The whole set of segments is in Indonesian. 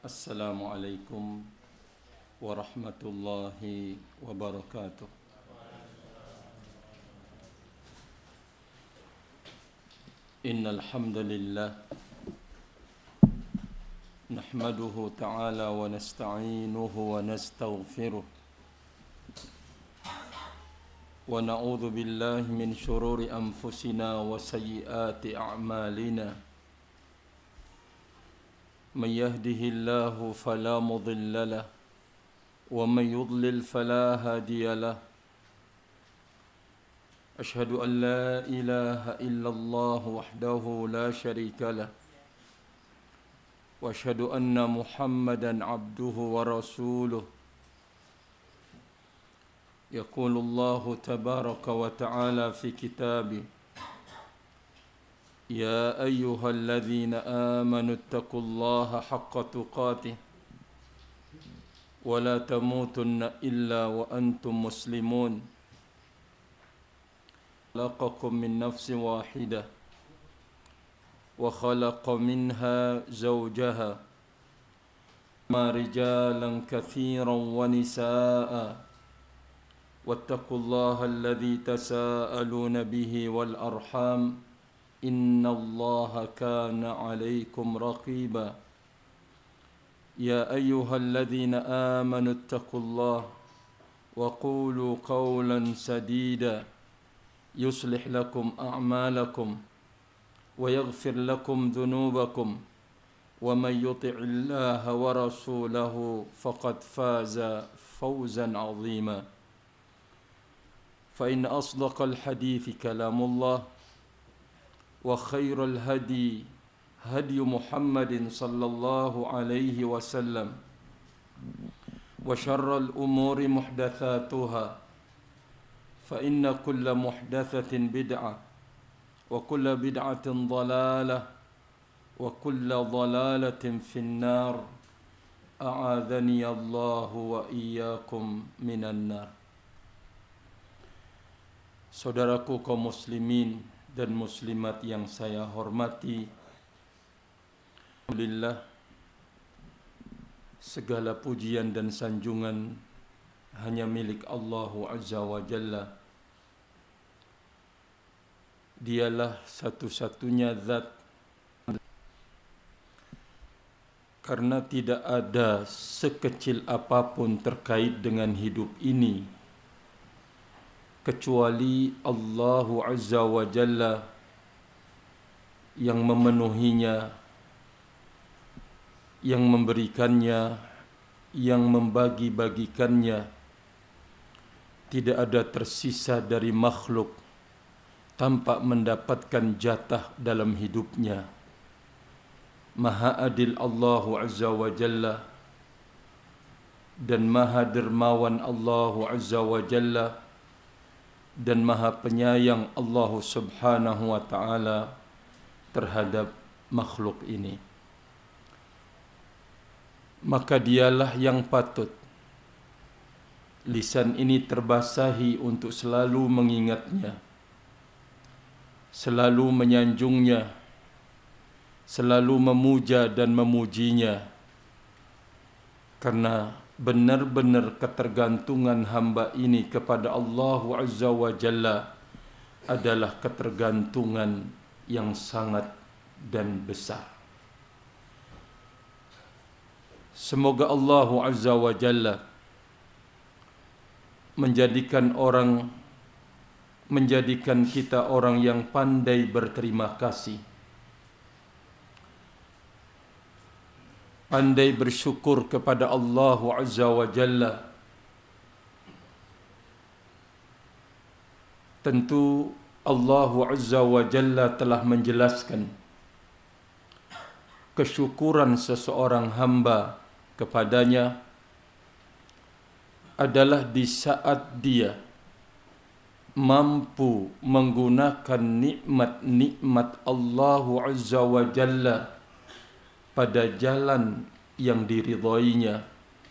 Assalamualaikum warahmatullahi wabarakatuh. Innal hamdalillah nahmaduhu ta'ala wa nasta'inuhu wa nastaghfiruh wa na'udzu billahi min shururi anfusina wa sayyiati a'malina. من يهده الله فلا مضل له ومن يضلل فلا هادي له أشهد أن لا إله إلا الله وحده لا شريك له وأشهد أن محمدا عبده ورسوله يقول الله تبارك وتعالى في كتابه يا أيها الذين آمنوا اتقوا الله حق تقاته ولا تموتن إلا وأنتم مسلمون خلقكم من نفس واحدة وخلق منها زوجها ما رجالا كثيرا ونساء واتقوا الله الذي تساءلون به والأرحام إن الله كان عليكم رقيبا يا أيها الذين آمنوا اتقوا الله وقولوا قولا سديدا يصلح لكم أعمالكم ويغفر لكم ذنوبكم ومن يطع الله ورسوله فقد فاز فوزا عظيما فإن أصدق الحديث كلام الله وخير الهدي هدي محمد صلى الله عليه وسلم وشر الأمور محدثاتها فإن كل محدثة بدعة وكل بدعة ضلالة وكل ضلالة في النار أعاذني الله وإياكم من النار. Saudaraku kaum muslimin dan muslimat yang saya hormati, alhamdulillah, segala pujian dan sanjungan hanya milik Allah Azza wa Jalla. Dialah satu-satunya zat, karena tidak ada sekecil apapun terkait dengan hidup ini kecuali Allah Azza wa Jalla yang memenuhinya, yang memberikannya, yang membagi-bagikannya. Tidak ada tersisa dari makhluk tanpa mendapatkan jatah dalam hidupnya. Maha adil Allah Azza wa Jalla dan maha dermawan Allah Azza wa Jalla dan maha penyayang Allah Subhanahu wa ta'ala terhadap makhluk ini. Maka dialah yang patut lisan ini terbasahi untuk selalu mengingatnya, selalu menyanjungnya, selalu memuja dan memujinya, karena benar-benar ketergantungan hamba ini kepada Allah Azza wa Jalla adalah ketergantungan yang sangat dan besar. Semoga Allah Azza wa Jalla menjadikan kita orang yang pandai berterima kasih, pandai bersyukur kepada Allah Azza wa Jalla. Tentu Allah Azza wa Jalla telah menjelaskan kesyukuran seseorang hamba kepadanya adalah di saat dia mampu menggunakan nikmat-nikmat Allah Azza wa Jalla pada jalan yang diridhoinya,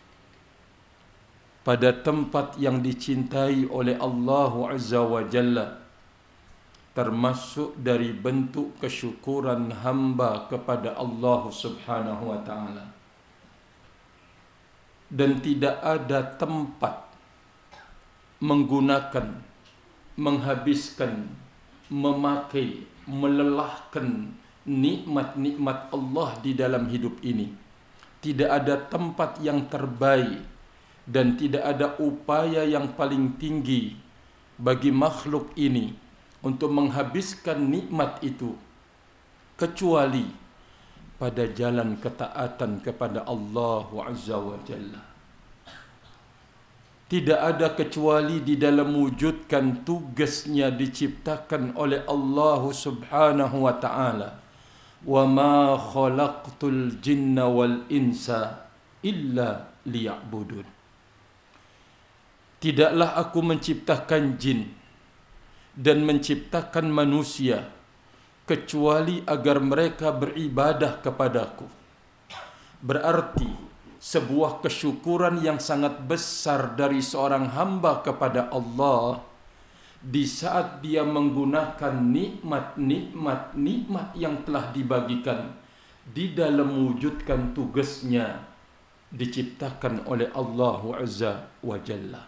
pada tempat yang dicintai oleh Allah Azza wa Jalla, termasuk dari bentuk kesyukuran hamba kepada Allah Subhanahu wa ta'ala. dan tidak ada tempat menggunakan, menghabiskan, memakai, melelahkan nikmat-nikmat Allah di dalam hidup ini. Tidak ada tempat yang terbaik dan tidak ada upaya yang paling tinggi bagi makhluk ini untuk menghabiskan nikmat itu kecuali pada jalan ketaatan kepada Allah Azza wa Jalla. Tidak ada kecuali di dalam mewujudkan tugasnya diciptakan oleh Allah Subhanahu wa ta'ala. Wa ma khalaqtul jinna wal insa illa liya'budun. Tidaklah aku menciptakan jin dan menciptakan manusia kecuali agar mereka beribadah kepadaku. Berarti sebuah kesyukuran yang sangat besar dari seorang hamba kepada Allah di saat dia menggunakan nikmat yang telah dibagikan di dalam mewujudkan tugasnya diciptakan oleh Allah Azza wa Jalla.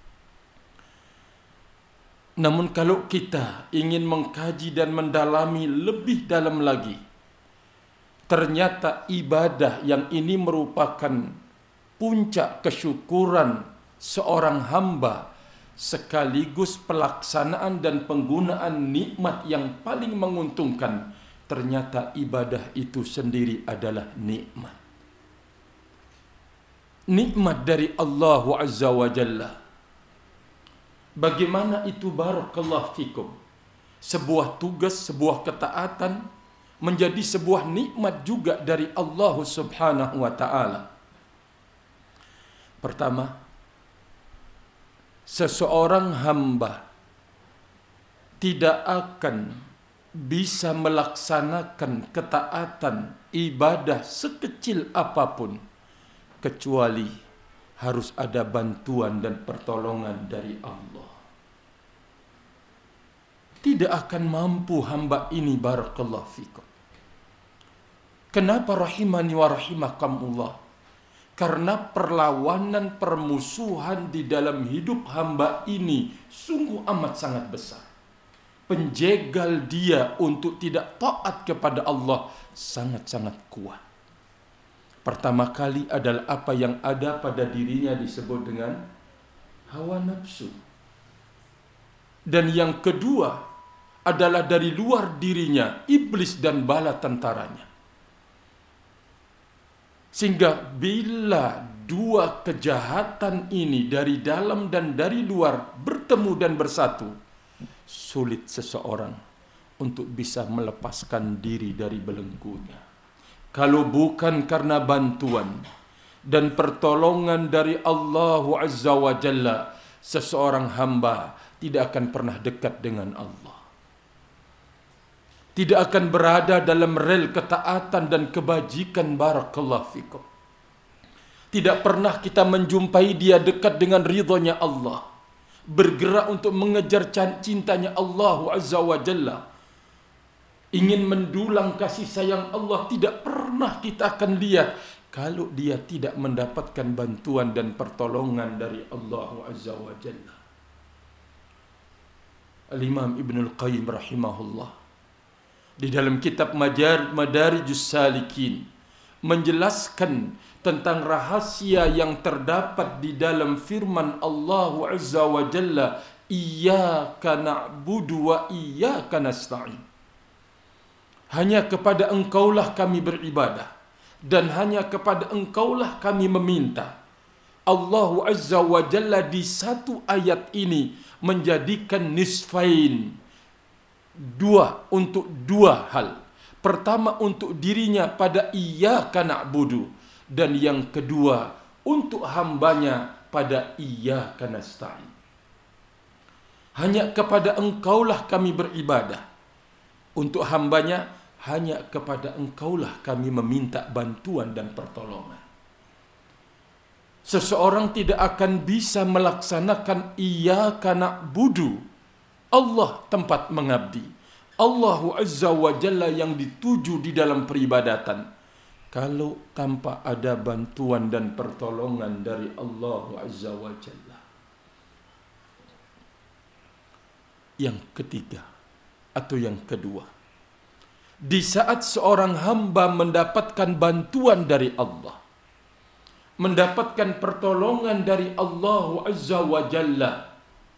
Namun kalau kita ingin mengkaji dan mendalami lebih dalam lagi, ternyata ibadah yang ini merupakan puncak kesyukuran seorang hamba sekaligus pelaksanaan dan penggunaan nikmat yang paling menguntungkan. Ternyata ibadah itu sendiri adalah nikmat. Nikmat dari Allah Azza wa Jalla. Bagaimana itu barakallahu fikum? Sebuah tugas, sebuah ketaatan menjadi sebuah nikmat juga dari Allah Subhanahu wa ta'ala. Pertama, seseorang hamba tidak akan bisa melaksanakan ketaatan ibadah sekecil apapun kecuali harus ada bantuan dan pertolongan dari Allah. Tidak akan mampu hamba ini barakallahu fikum. Kenapa rahimani wa rahimakumullah? Karena perlawanan, permusuhan di dalam hidup hamba ini sungguh amat sangat besar. Penjegal dia untuk tidak taat kepada Allah sangat-sangat kuat. Pertama kali adalah apa yang ada pada dirinya disebut dengan hawa nafsu. Dan yang kedua adalah dari luar dirinya iblis dan bala tentaranya. Sehingga bila dua kejahatan ini dari dalam dan dari luar bertemu dan bersatu, sulit seseorang untuk bisa melepaskan diri dari belenggunya. Kalau bukan karena bantuan dan pertolongan dari Allah Azza wa Jalla, seseorang hamba tidak akan pernah dekat dengan Allah. Tidak akan berada dalam rel ketaatan dan kebajikan barakallahu fikum. Tidak pernah kita menjumpai dia dekat dengan ridhonya Allah. Bergerak untuk mengejar cintanya Allah Azza wa Jalla. Ingin mendulang kasih sayang Allah, tidak pernah kita akan lihat kalau dia tidak mendapatkan bantuan dan pertolongan dari Allah Azza wa Jalla. Al-Imam Ibnul Qayyim rahimahullah di dalam kitab Madarijus Salikin menjelaskan tentang rahasia yang terdapat di dalam firman Allah Azza wa Jalla, Iyyaka na'budu wa iyyaka nasta'in. Hanya kepada Engkaulah kami beribadah dan hanya kepada Engkaulah kami meminta. Allah Azza wa Jalla di satu ayat ini menjadikan nisfain, dua untuk dua hal. Pertama untuk dirinya pada iyyaka na'budu, dan yang kedua untuk hambanya pada iyyaka nasta'in. Hanya kepada Engkaulah kami beribadah. Untuk hambanya hanya kepada Engkaulah kami meminta bantuan dan pertolongan. Seseorang tidak akan bisa melaksanakan iyyaka na'budu, Allah tempat mengabdi, Allah Azza wa Jalla yang dituju di dalam peribadatan, kalau tanpa ada bantuan dan pertolongan dari Allah Azza wa Jalla. Yang ketiga atau yang kedua, di saat seorang hamba mendapatkan bantuan dari Allah, mendapatkan pertolongan dari Allah Azza wa Jalla,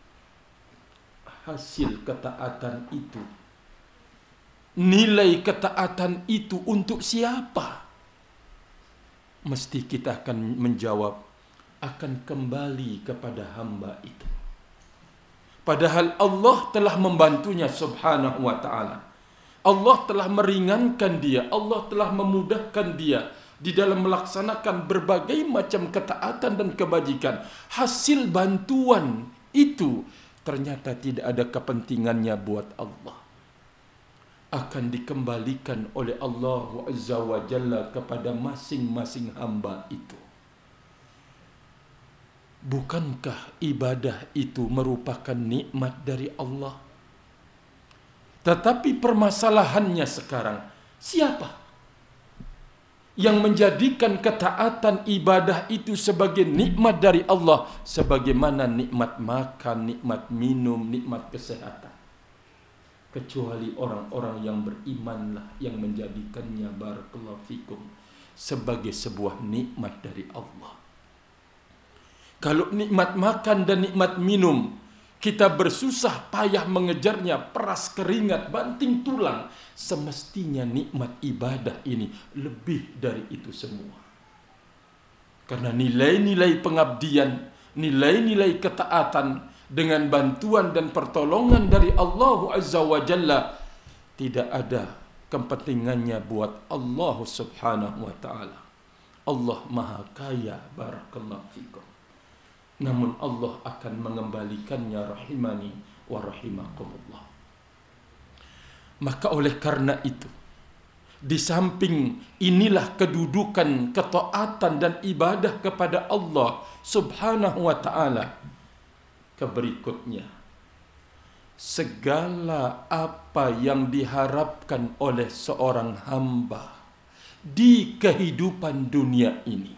hasil ketaatan itu, nilai ketaatan itu untuk siapa? Mesti kita akan menjawab, akan kembali kepada hamba itu. Padahal Allah telah membantunya subhanahu wa ta'ala. Allah telah meringankan dia, Allah telah memudahkan dia di dalam melaksanakan berbagai macam ketaatan dan kebajikan. Hasil bantuan itu ternyata tidak ada kepentingannya buat Allah. Akan dikembalikan oleh Allah Azza wa Jalla kepada masing-masing hamba itu. Bukankah ibadah itu merupakan nikmat dari Allah? Tetapi permasalahannya sekarang, siapa yang menjadikan ketaatan ibadah itu sebagai nikmat dari Allah, sebagaimana nikmat makan, nikmat minum, nikmat kesehatan? Kecuali orang-orang yang berimanlah yang menjadikannya, barakallahu fikum, sebagai sebuah nikmat dari Allah. Kalau nikmat makan dan nikmat minum, kita bersusah payah mengejarnya, peras keringat, banting tulang, semestinya nikmat ibadah ini lebih dari itu semua. Karena nilai-nilai pengabdian, nilai-nilai ketaatan dengan bantuan dan pertolongan dari Allah Azza wa Jalla tidak ada kepentingannya buat Allah Subhanahu wa ta'ala. Allah Maha Kaya, barakallahu fikum. Namun Allah akan mengembalikannya, rahimani wa rahimakumullah. Maka oleh karena itu, di samping inilah kedudukan ketaatan dan ibadah kepada Allah Subhanahu wa ta'ala, keberikutnya, segala apa yang diharapkan oleh seorang hamba di kehidupan dunia ini,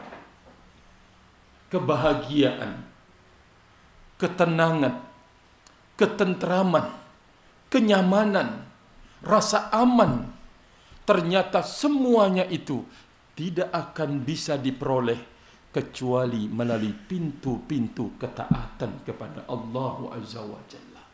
kebahagiaan, ketenangan, ketentraman, kenyamanan, rasa aman, ternyata semuanya itu tidak akan bisa diperoleh kecuali melalui pintu-pintu ketaatan kepada Allah Azza wa Jalla.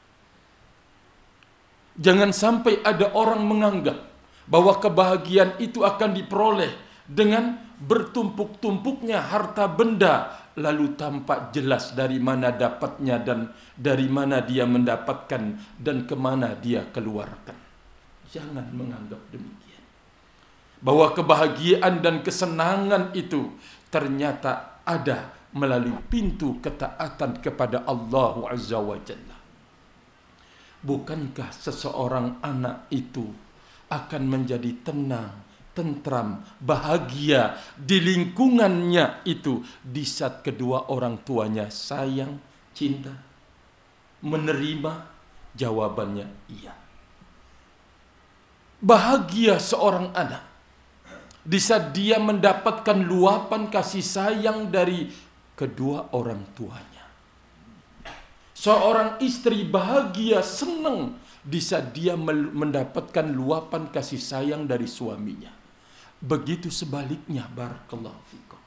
Jangan sampai ada orang menganggap bahwa kebahagiaan itu akan diperoleh dengan bertumpuk-tumpuknya harta benda, lalu tampak jelas dari mana dapatnya dan dari mana dia mendapatkan dan kemana dia keluarkan. Jangan menganggap demikian. Bahwa kebahagiaan dan kesenangan itu ternyata ada melalui pintu ketaatan kepada Allah Azza wa Jalla. Bukankah seseorang anak itu akan menjadi tenang, tentram, bahagia di lingkungannya itu di saat kedua orang tuanya sayang, cinta, menerima? Jawabannya iya. Bahagia seorang anak di saat dia mendapatkan luapan kasih sayang dari kedua orang tuanya. Seorang istri bahagia, senang di saat dia mendapatkan luapan kasih sayang dari suaminya. Begitu sebaliknya, barakallahu fikum.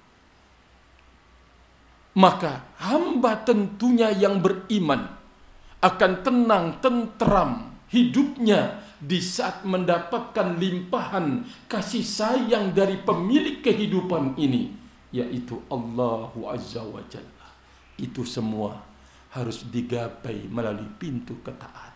Maka hamba tentunya yang beriman akan tenang, tentram hidupnya di saat mendapatkan limpahan kasih sayang dari pemilik kehidupan ini, yaitu Allah Azza wa Jalla. Itu semua harus digapai melalui pintu ketaatan.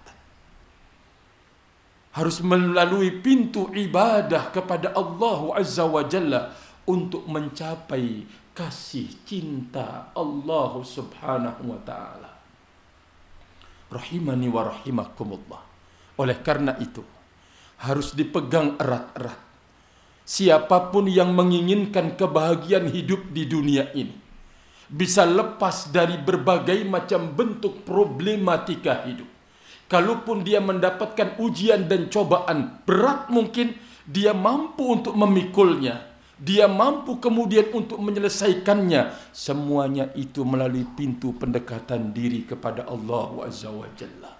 Harus melalui pintu ibadah kepada Allah Azza wa Jalla untuk mencapai kasih cinta Allah Subhanahu wa ta'ala. Rahimani wa rahimakumullah. Oleh karena itu, harus dipegang erat-erat. Siapapun yang menginginkan kebahagiaan hidup di dunia ini, bisa lepas dari berbagai macam bentuk problematika hidup. Kalaupun dia mendapatkan ujian dan cobaan berat, mungkin dia mampu untuk memikulnya, dia mampu kemudian untuk menyelesaikannya. Semuanya itu melalui pintu pendekatan diri kepada Allah Azza wa Jalla.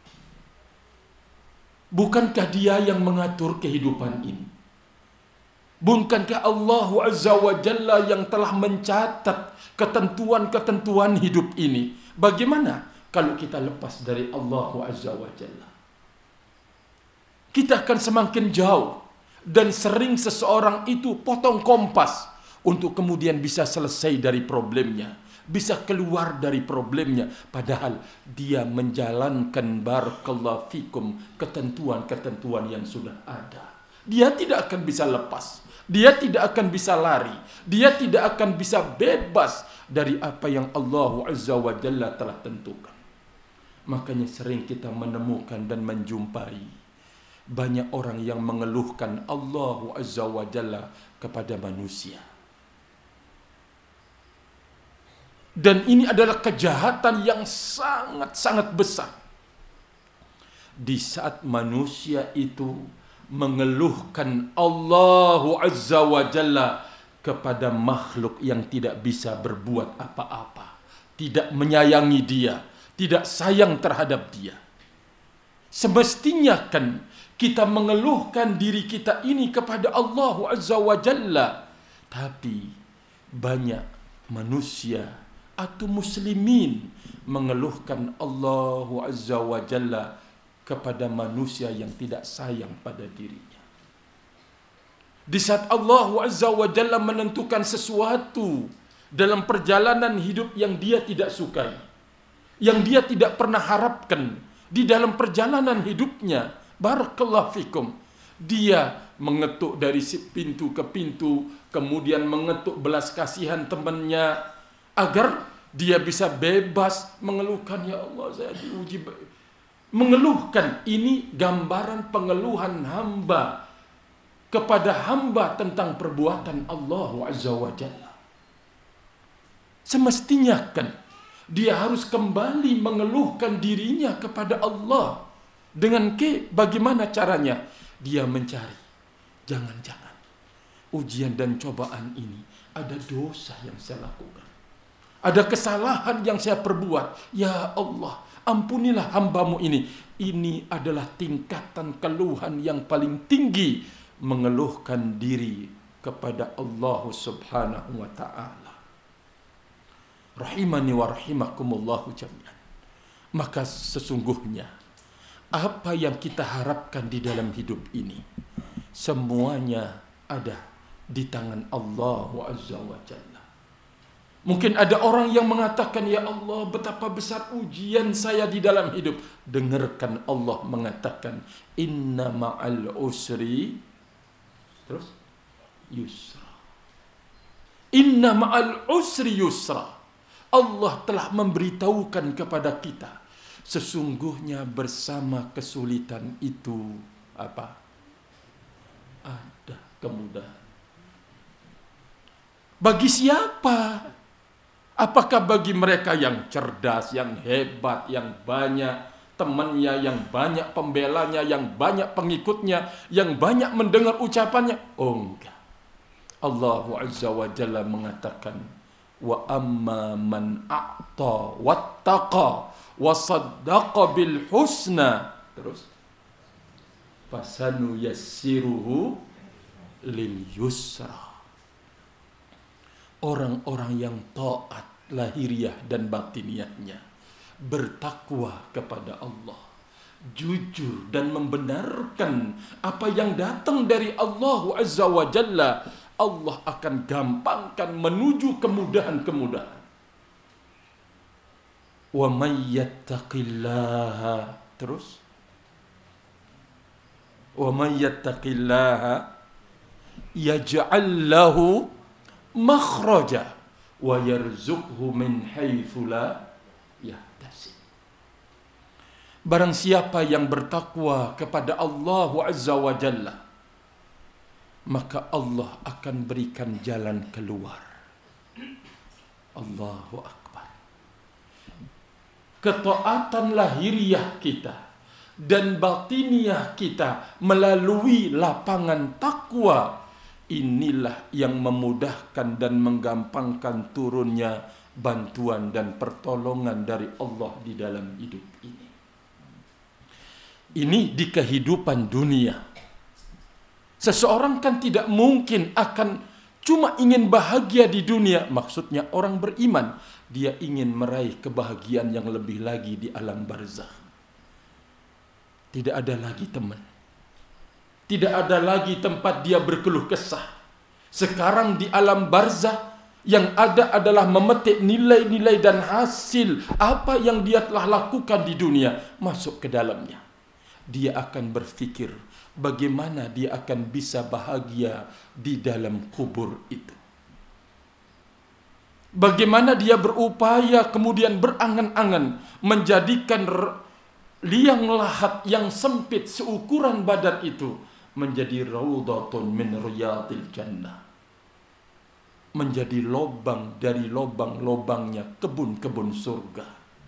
Bukankah dia yang mengatur kehidupan ini? Bukankah Allah Azza wa Jalla yang telah mencatat ketentuan-ketentuan hidup ini? Bagaimana kalau kita lepas dari Allah Azza wa Jalla? Kita akan semakin jauh, dan sering seseorang itu potong kompas untuk kemudian bisa selesai dari problemnya, bisa keluar dari problemnya, padahal dia menjalankan barakallahu fikum ketentuan-ketentuan yang sudah ada. Dia tidak akan bisa lepas, dia tidak akan bisa lari, dia tidak akan bisa bebas dari apa yang Allah Azza wa Jalla telah tentukan. Makanya sering kita menemukan dan menjumpai banyak orang yang mengeluhkan Allah Azza wa Jalla kepada manusia. Dan ini adalah kejahatan yang sangat-sangat besar. Di saat manusia itu mengeluhkan Allah Azza wa Jalla kepada makhluk yang tidak bisa berbuat apa-apa, tidak menyayangi dia, tidak sayang terhadap dia. Semestinya kan kita mengeluhkan diri kita ini kepada Allah Azza wa Jalla. Tapi banyak manusia atau muslimin mengeluhkan Allah Azza wa Jalla kepada manusia yang tidak sayang pada dirinya. Di saat Allah Azza wa Jalla menentukan sesuatu dalam perjalanan hidup yang dia tidak sukai, yang dia tidak pernah harapkan di dalam perjalanan hidupnya, barakallahu fikum, dia mengetuk dari pintu ke pintu, kemudian mengetuk belas kasihan temannya agar dia bisa bebas mengeluhkan, ya Allah saya diuji. Mengeluhkan, ini gambaran pengeluhan hamba kepada hamba tentang perbuatan Allah Azza wa Jalla. Semestinya kan dia harus kembali mengeluhkan dirinya kepada Allah. Dengan bagaimana caranya? Dia mencari, jangan-jangan ujian dan cobaan ini ada dosa yang saya lakukan, ada kesalahan yang saya perbuat. Ya Allah, ampunilah hambamu ini. Ini adalah tingkatan keluhan yang paling tinggi, mengeluhkan diri kepada Allah Subhanahu wa ta'ala. Rahimani wa rahimakumullahu jami'an. Maka sesungguhnya apa yang kita harapkan di dalam hidup ini semuanya ada di tangan Allah Azza wa Jalla. Mungkin ada orang yang mengatakan, ya Allah betapa besar ujian saya di dalam hidup. Dengarkan Allah mengatakan, inna ma'al usri terus yusra. Inna ma'al usri yusra. Allah telah memberitahukan kepada kita, sesungguhnya bersama kesulitan itu apa? Ada kemudahan. Bagi siapa? Apakah bagi mereka yang cerdas, yang hebat, yang banyak temannya, yang banyak pembelanya, yang banyak pengikutnya, yang banyak mendengar ucapannya? Oh enggak. Allah Azza wa Jalla mengatakan, wa amma man a'ta wattaqa wa saddaqa bil husna. Terus fasanu yassiruhu lil yusra. Orang-orang yang taat lahiriah dan batiniahnya, bertakwa kepada Allah, jujur dan membenarkan apa yang datang dari Allah Azza wa Jalla, Allah akan gampangkan menuju kemudahan-kemudahan. Wa may yattaqillaha, terus wa may yattaqillaha yaj'al lahu makhraja wa yarzuqhu min haitsu la yahtasib. Barang siapa yang bertakwa kepada Allah Azza wa Jalla, maka Allah akan berikan jalan keluar. Allahu Akbar. Ketaatan lahiriah kita dan batiniah kita melalui lapangan takwa, inilah yang memudahkan dan menggampangkan turunnya bantuan dan pertolongan dari Allah di dalam hidup ini. Ini di kehidupan dunia. Seseorang kan tidak mungkin akan cuma ingin bahagia di dunia. Maksudnya orang beriman, dia ingin meraih kebahagiaan yang lebih lagi di alam barzakh. Tidak ada lagi teman. Tidak ada lagi tempat dia berkeluh kesah. Sekarang di alam barzakh yang ada adalah memetik nilai-nilai dan hasil apa yang dia telah lakukan di dunia masuk ke dalamnya. Dia akan berfikir bagaimana dia akan bisa bahagia di dalam kubur itu. Bagaimana dia berupaya kemudian berangan-angan menjadikan liang lahat yang sempit seukuran badan itu menjadi raudhatun min riyadil jannah. Menjadi lobang dari lobang-lobangnya kebun-kebun surga.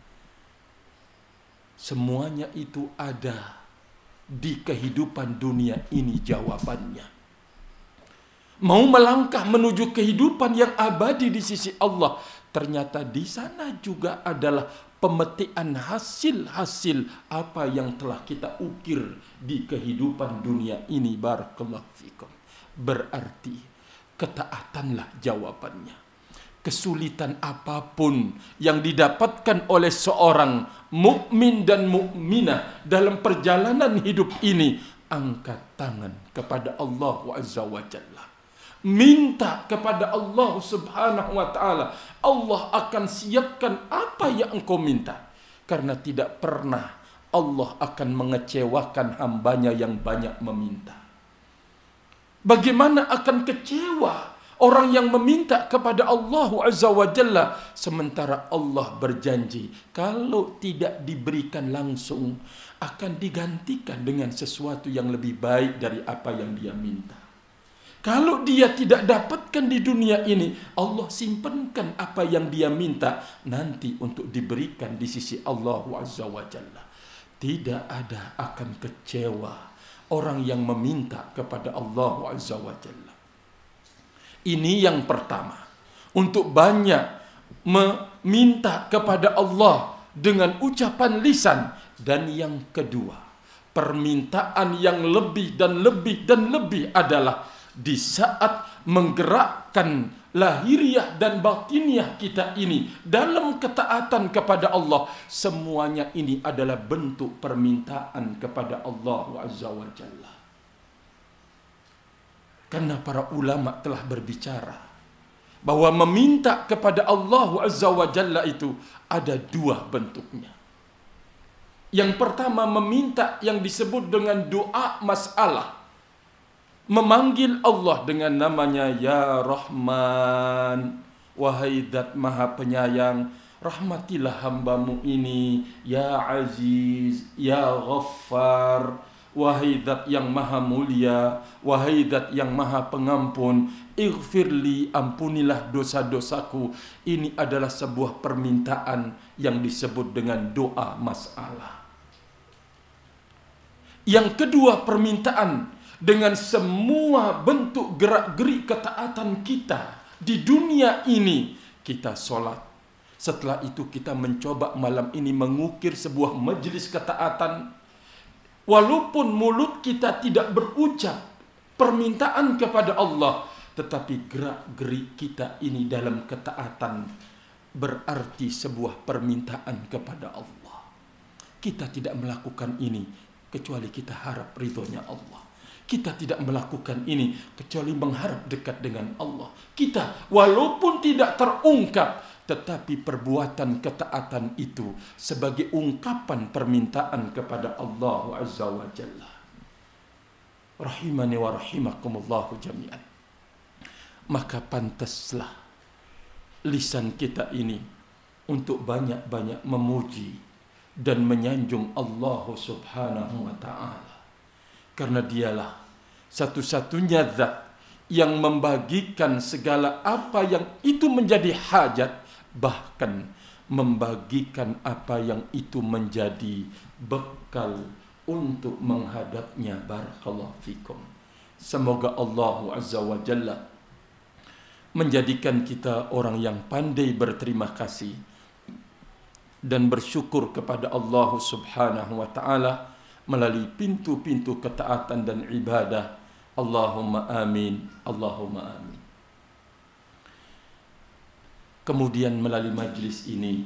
Semuanya itu ada di kehidupan dunia ini jawabannya. Mau melangkah menuju kehidupan yang abadi di sisi Allah, ternyata di sana juga adalah pemetikan hasil-hasil apa yang telah kita ukir di kehidupan dunia ini. Barakallahu fikum. Berarti ketaatanlah jawabannya. Kesulitan apapun yang didapatkan oleh seorang mukmin dan mukminah dalam perjalanan hidup ini, angkat tangan kepada Allah Azza wa Jalla. Minta kepada Allah Subhanahu wa taala. Allah akan siapkan apa yang engkau minta. Karena tidak pernah Allah akan mengecewakan hambanya yang banyak meminta. Bagaimana akan kecewa orang yang meminta kepada Allah Azza wa Jalla sementara Allah berjanji kalau tidak diberikan langsung akan digantikan dengan sesuatu yang lebih baik dari apa yang dia minta. Kalau dia tidak dapatkan di dunia ini, Allah simpankan apa yang dia minta nanti untuk diberikan di sisi Allah Azza wa Jalla. Tidak ada akan kecewa orang yang meminta kepada Allah Azza wa Jalla. Ini yang pertama. Untuk banyak meminta kepada Allah dengan ucapan lisan. Dan yang kedua, permintaan yang lebih dan lebih dan lebih adalah di saat menggerakkan lahiriah dan batiniah kita ini dalam ketaatan kepada Allah, semuanya ini adalah bentuk permintaan kepada Allah Azza wa Jalla. Karena para ulama telah berbicara bahwa meminta kepada Allah Azza wa Jalla itu ada dua bentuknya. Yang pertama, meminta yang disebut dengan doa masalah. Memanggil Allah dengan namanya Ya Rahman, wahai Zat Maha Penyayang, rahmatilah hambamu ini. Ya Aziz, Ya Ghaffar, wahai Zat yang Maha Mulia, wahai Zat yang Maha Pengampun, ighfirli, ampunilah dosa-dosaku. Ini adalah sebuah permintaan yang disebut dengan doa masalah. Yang kedua, permintaan dengan semua bentuk gerak-gerik ketaatan kita di dunia ini. Kita sholat. Setelah itu kita mencoba malam ini mengukir sebuah majelis ketaatan. Walaupun mulut kita tidak berucap permintaan kepada Allah, tetapi gerak-gerik kita ini dalam ketaatan berarti sebuah permintaan kepada Allah. Kita tidak melakukan ini kecuali kita harap ridhonya Allah. Kita tidak melakukan ini kecuali mengharap dekat dengan Allah. Kita walaupun tidak terungkap, tetapi perbuatan ketaatan itu sebagai ungkapan permintaan kepada Allah Azza wa Jalla. Rahimani wa rahimakumullahu jami'an. Maka pantaslah lisan kita ini untuk banyak-banyak memuji dan menyanjung Allah Subhanahu wa ta'ala. Karena dialah satu-satunya zat yang membagikan segala apa yang itu menjadi hajat, bahkan membagikan apa yang itu menjadi bekal untuk menghadapnya. Barakallahu fikum. Semoga Allah Azza wa Jalla menjadikan kita orang yang pandai berterima kasih dan bersyukur kepada Allah Subhanahu wa taala melalui pintu-pintu ketaatan dan ibadah. Allahumma amin, Allahumma amin. Kemudian melalui majlis ini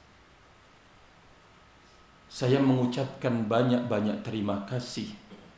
saya mengucapkan banyak-banyak terima kasih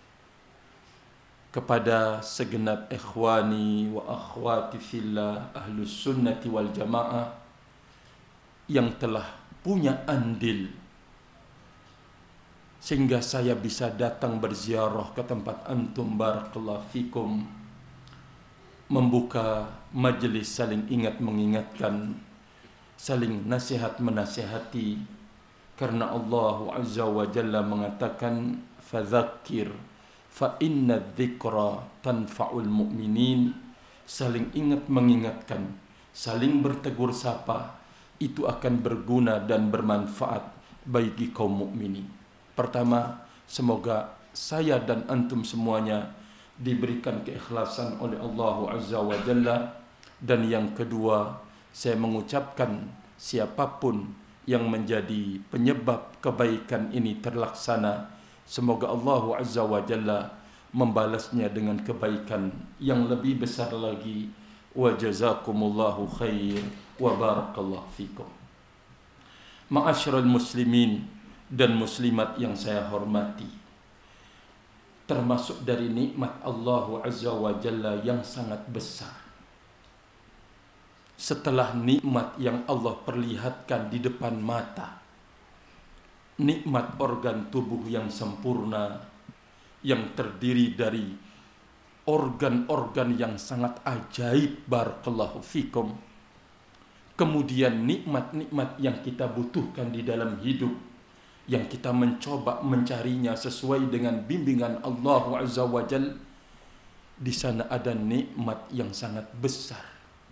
kepada segenap ikhwani wa akhwati fillah ahlus sunnati wal jamaah yang telah punya andil sehingga saya bisa datang berziarah ke tempat antum, barakallahu fikum, membuka majlis saling ingat mengingatkan, saling nasihat menasihati, karena Allah Azza wa Jalla mengatakan fadzakir fa inna dzikra tanfa'ul mu'minin. Saling ingat mengingatkan, saling bertegur sapa, itu akan berguna dan bermanfaat bagi kaum mukminin. Pertama, semoga saya dan antum semuanya diberikan keikhlasan oleh Allah Azza wa Jalla. Dan yang kedua, saya mengucapkan siapapun yang menjadi penyebab kebaikan ini terlaksana, semoga Allah Azza wa Jalla membalasnya dengan kebaikan yang lebih besar lagi. Wa jazakumullahu khair wa barakallahu fikum. Ma'asyiral muslimin dan muslimat yang saya hormati, termasuk dari nikmat Allah Azza wa Jalla yang sangat besar, setelah nikmat yang Allah perlihatkan di depan mata, nikmat organ tubuh yang sempurna, yang terdiri dari organ-organ yang sangat ajaib, barakallahu fikum. Kemudian nikmat-nikmat yang kita butuhkan di dalam hidup, yang kita mencoba mencarinya sesuai dengan bimbingan Allah Azza wa Jalla. Di sana ada nikmat yang sangat besar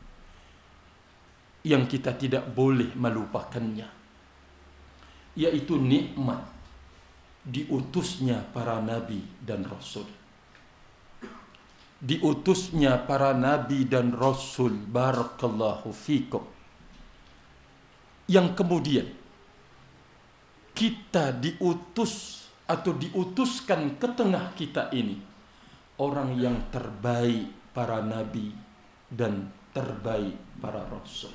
yang kita tidak boleh melupakannya, yaitu nikmat diutusnya para nabi dan rasul. Diutusnya para nabi dan rasul, barakallahu fikum, yang kemudian kita diutus atau diutuskan ke tengah kita ini orang yang terbaik para nabi dan terbaik para rasul.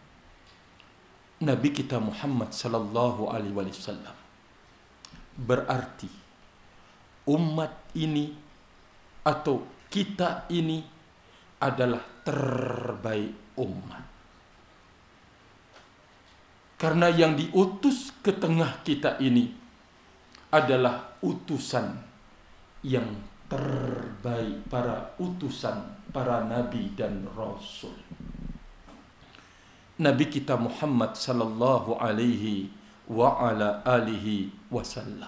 Nabi kita Muhammad sallallahu alaihi wasallam. Berarti umat ini atau kita ini adalah terbaik umat. Karena yang diutus ke tengah kita ini adalah utusan yang terbaik, para utusan, para nabi dan rasul. Nabi kita Muhammad sallallahu alaihi wa ala alihi wasallam.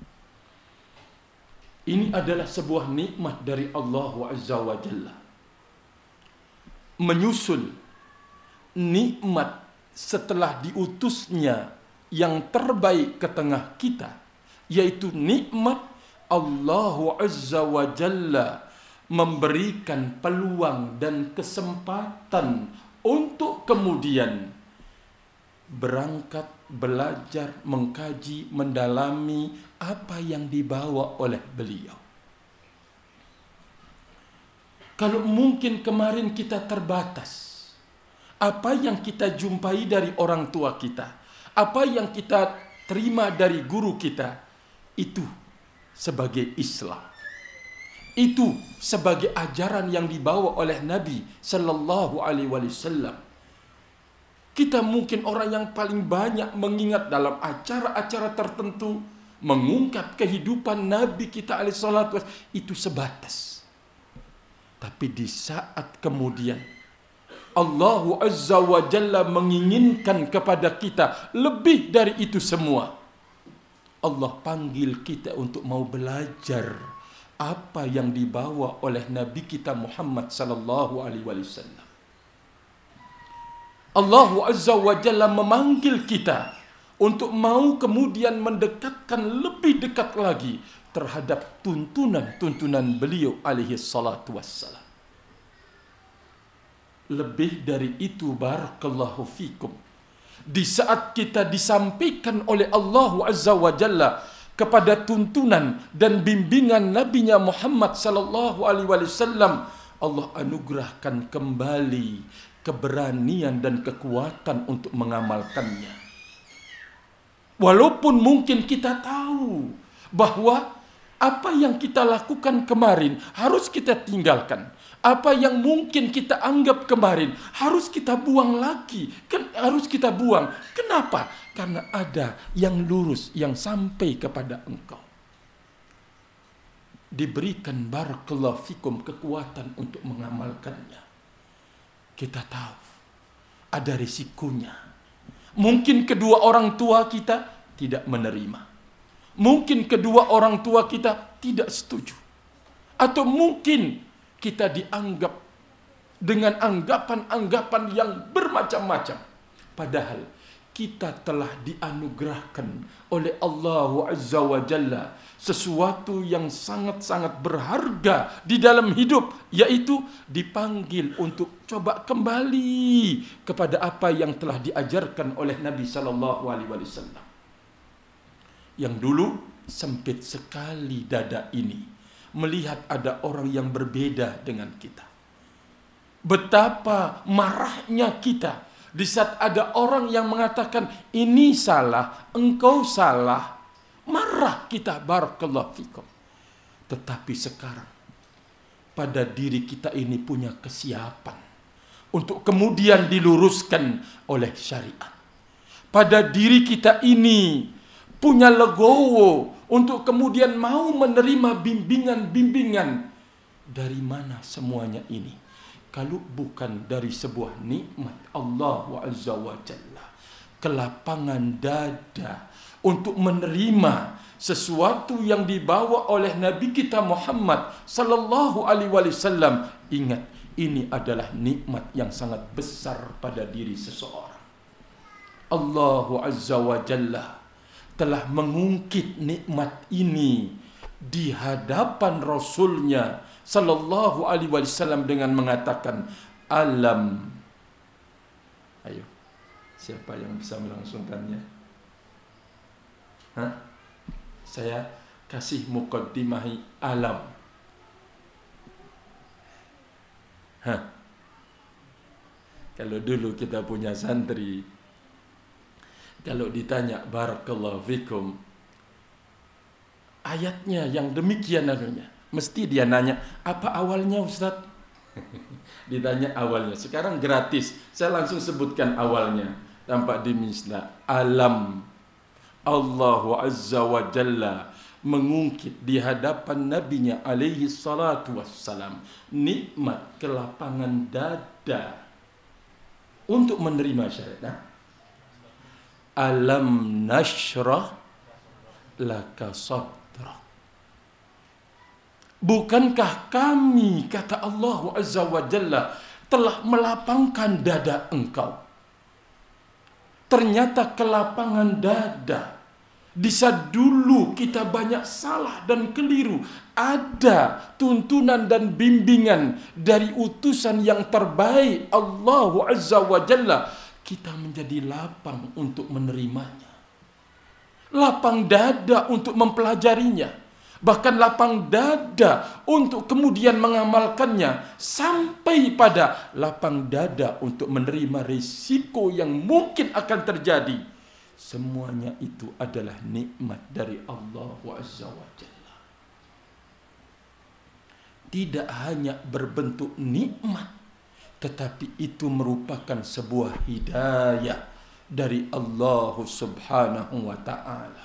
Ini adalah sebuah nikmat dari Allah Azza wa Jalla. Menyusul nikmat setelah diutusnya yang terbaik ke tengah kita, yaitu nikmat Allah Azza wa Jalla memberikan peluang dan kesempatan untuk kemudian berangkat, belajar, mengkaji, mendalami apa yang dibawa oleh beliau. Kalau mungkin kemarin kita terbatas, apa yang kita jumpai dari orang tua kita, apa yang kita terima dari guru kita, itu sebagai Islam. Itu sebagai ajaran yang dibawa oleh Nabi sallallahu alaihi wasallam. Kita mungkin orang yang paling banyak mengingat dalam acara-acara tertentu, mengungkap kehidupan Nabi kita alaihi salatu wasallam, itu sebatas. Tapi di saat kemudian Allah Azza wa Jalla menginginkan kepada kita lebih dari itu semua, Allah panggil kita untuk mau belajar apa yang dibawa oleh Nabi kita Muhammad sallallahu alaihi wasallam. Allah Azza wa Jalla memanggil kita untuk mau kemudian mendekatkan lebih dekat lagi terhadap tuntunan beliau alaihi salatu wassalam. Lebih dari itu, barakallahu fikum, di saat kita disampaikan oleh Allah Azza wa Jalla kepada tuntunan dan bimbingan Nabi-Nya Muhammad sallallahu alaihi wasallam, Allah anugerahkan kembali keberanian dan kekuatan untuk mengamalkannya. Walaupun mungkin kita tahu bahwa apa yang kita lakukan kemarin harus kita tinggalkan. Apa yang mungkin kita anggap kemarin harus kita buang lagi. Harus kita buang. Kenapa? Karena ada yang lurus, yang sampai kepada engkau. Diberikan barakallahu fikum kekuatan untuk mengamalkannya. Kita tahu ada risikonya. Mungkin kedua orang tua kita tidak menerima. Mungkin kedua orang tua kita tidak setuju. Atau mungkin kita dianggap dengan anggapan-anggapan yang bermacam-macam. Padahal kita telah dianugerahkan oleh Allah Azza wa Jalla sesuatu yang sangat-sangat berharga di dalam hidup, yaitu dipanggil untuk coba kembali kepada apa yang telah diajarkan oleh Nabi sallallahu alaihi wasallam. Yang dulu sempit sekali dada ini melihat ada orang yang berbeda dengan kita. Betapa marahnya kita di saat ada orang yang mengatakan ini salah, engkau salah. Marah kita, barakallahu fikum. Tetapi sekarang pada diri kita ini punya kesiapan untuk kemudian diluruskan oleh syariat. Pada diri kita ini punya legowo untuk kemudian mau menerima bimbingan-bimbingan. Dari mana semuanya ini? Kalau bukan dari sebuah nikmat Allah Azza wa Jalla. Kelapangan dada untuk menerima sesuatu yang dibawa oleh Nabi kita Muhammad sallallahu alaihi wasallam. Ingat, ini adalah nikmat yang sangat besar pada diri seseorang. Allah Azza wa Jalla telah mengungkit nikmat ini di hadapan Rasulnya sallallahu alaihi wasallam dengan mengatakan, alam. Ayo, siapa yang bisa melangsungkannya? Saya kasih muqaddimahi alam. Kalau dulu kita punya santri, kalau ditanya barakallahu fikum, ayatnya yang demikian anunya, mesti dia nanya, apa awalnya Ustaz? Ditanya awalnya. Sekarang gratis, saya langsung sebutkan awalnya tanpa dimisna. Alam. Allah Azza wa Jalla mengungkit di hadapan Nabi-Nya alaihi salatu wassalam nikmat kelapangan dada untuk menerima syariat. Alam nashrah laka sadrak. Bukankah kami, kata Allah Azza wa Jalla, telah melapangkan dada engkau? Ternyata kelapangan dada, di saat dulu kita banyak salah dan keliru, ada tuntunan dan bimbingan dari utusan yang terbaik Allah Azza wa Jalla, kita menjadi lapang untuk menerimanya. Lapang dada untuk mempelajarinya. Bahkan lapang dada untuk kemudian mengamalkannya. Sampai pada lapang dada untuk menerima risiko yang mungkin akan terjadi. Semuanya itu adalah nikmat dari Allah Azza wa Jalla. Tidak hanya berbentuk nikmat, tetapi itu merupakan sebuah hidayah dari Allah Subhanahu wa ta'ala.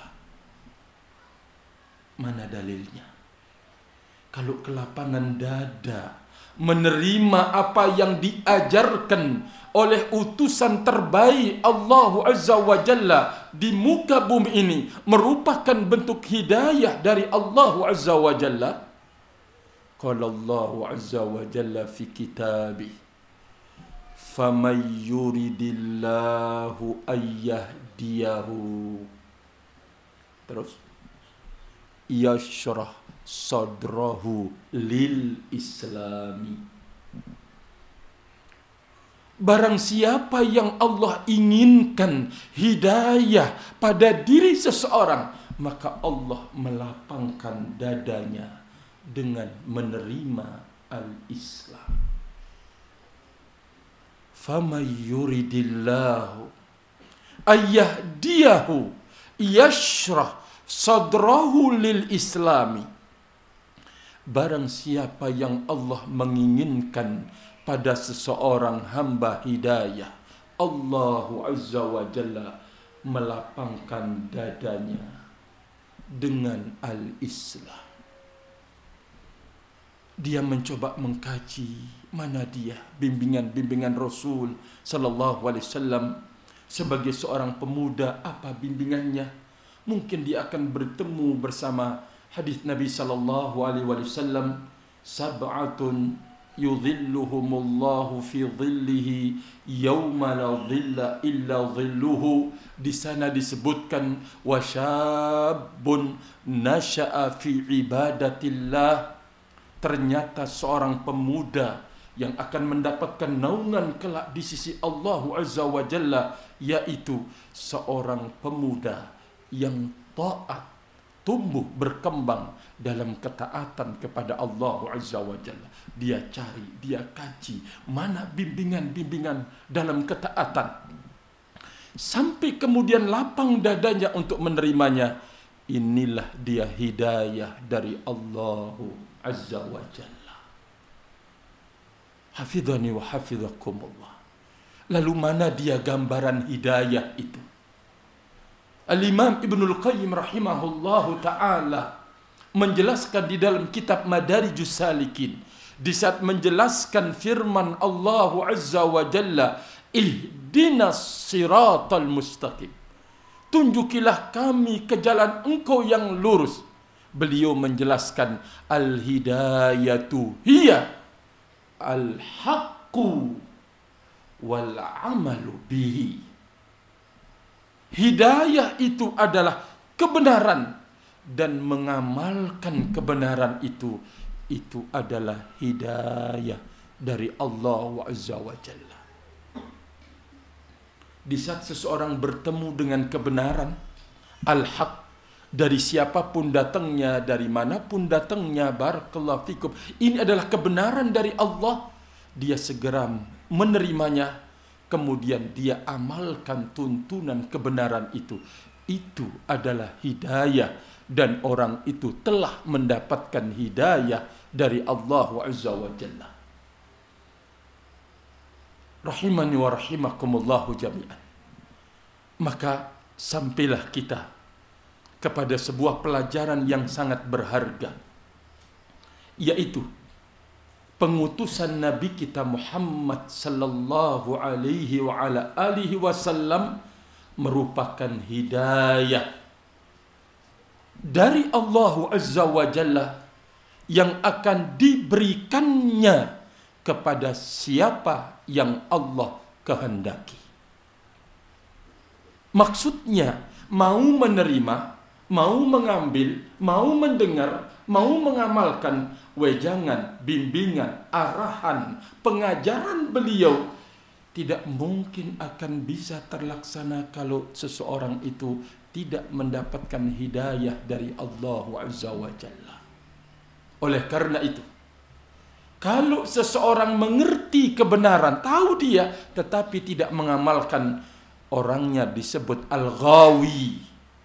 Mana dalilnya? Kalau kelapangan dada menerima apa yang diajarkan oleh utusan terbaik Allah Azza wa Jalla di muka bumi ini merupakan bentuk hidayah dari Allah Azza wa Jalla. Qala Allah Azza wa Jalla fi kitabih faman yuridillahu ayyahdiyahu, terus yashrah sadrahu lil islami. Barang siapa yang Allah inginkan hidayah pada diri seseorang, maka Allah melapangkan dadanya dengan menerima al-Islam. Faman yuridillahu ayyahdiyahu yashrah sadrahu lil islami. Barang siapa yang Allah menginginkan pada seseorang hamba hidayah, Allah Azza wa Jalla melapangkan dadanya dengan al-Islam. Dia mencoba mengkaji mana dia bimbingan Rasul sallallahu alaihi wasallam sebagai seorang pemuda, apa bimbingannya. Mungkin dia akan bertemu bersama hadis Nabi sallallahu alaihi wasallam, sab'atun yudhilluhumullahu fi dhillihi yawma la dhilla illa dhilluhu. Di sana disebutkan wa syabun nasha'a fi ibadatillah. Ternyata seorang pemuda yang akan mendapatkan naungan kelak di sisi Allah Azza wa Jalla, yaitu seorang pemuda yang taat, tumbuh berkembang dalam ketaatan kepada Allah Azza wa Jalla. Dia cari, dia kaji mana bimbingan-bimbingan dalam ketaatan, sampai kemudian lapang dadanya untuk menerimanya. Inilah dia hidayah dari Allah Azza wa Jalla. Hafidhani wa hafidhakumullah. Lalu mana dia gambaran hidayah itu? Al-Imam Ibnul Qayyim rahimahullahu ta'ala menjelaskan di dalam kitab Madarijus Salikin, di saat menjelaskan firman Allah Azza wa Jalla, ihdinas siratal mustaqim, tunjukilah kami ke jalan engkau yang lurus. Beliau menjelaskan al-hidayatu hiya al-haqqu wal amalu bihi. Hidayah itu adalah kebenaran, dan mengamalkan kebenaran itu adalah hidayah dari Allah Azza wa Jalla. Di saat seseorang bertemu dengan kebenaran, al-haq, dari siapapun datangnya, dari manapun datangnya, barakallahu fikum, ini adalah kebenaran dari Allah, dia segera menerimanya, kemudian dia amalkan tuntunan kebenaran itu adalah hidayah, dan orang itu telah mendapatkan hidayah dari Allah Azza wa Jalla. Rahimani wa rahimakumullahu jami'an. Maka sampailah kita kepada sebuah pelajaran yang sangat berharga, yaitu pengutusan Nabi kita Muhammad sallallahu alaihi wa ala alihi wasallam merupakan hidayah dari Allah Azza wa Jalla yang akan diberikannya kepada siapa yang Allah kehendaki. Maksudnya mau menerima, mau mengambil, mau mendengar, mau mengamalkan wejangan, bimbingan, arahan, pengajaran beliau, tidak mungkin akan bisa terlaksana kalau seseorang itu tidak mendapatkan hidayah dari Allah Azza wa Jalla. Oleh karena itu, kalau seseorang mengerti kebenaran, tahu dia, tetapi tidak mengamalkan, orangnya disebut al-ghawi,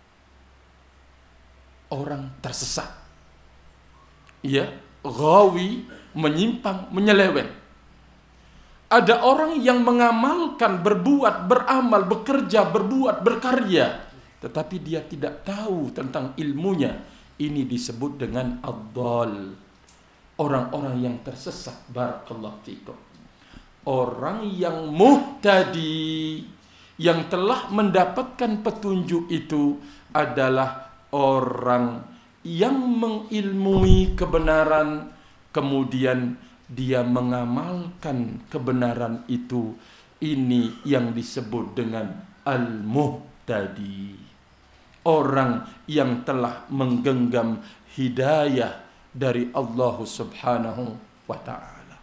orang tersesat. Ya, ghawi, menyimpang, menyeleweng. Ada orang yang mengamalkan, berbuat, beramal, bekerja, berbuat, berkarya, tetapi dia tidak tahu tentang ilmunya. Ini disebut dengan ad-dhal, orang-orang yang tersesat. Barakallahu fikum. Orang yang muhtadi, yang telah mendapatkan petunjuk itu adalah orang yang mengilmui kebenaran, kemudian dia mengamalkan kebenaran itu Ini yang disebut dengan al-muhtadi. Orang yang telah menggenggam hidayah dari Allah Subhanahu wa ta'ala.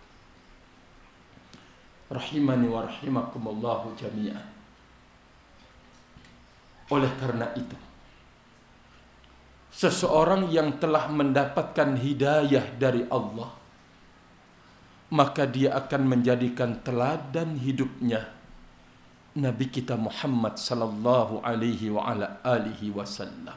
Rahimani wa rahimakumullahu jami'an. Oleh karena itu, seseorang yang telah mendapatkan hidayah dari Allah, maka dia akan menjadikan teladan hidupnya Nabi kita Muhammad sallallahu alaihi wa ala alihi wasallam.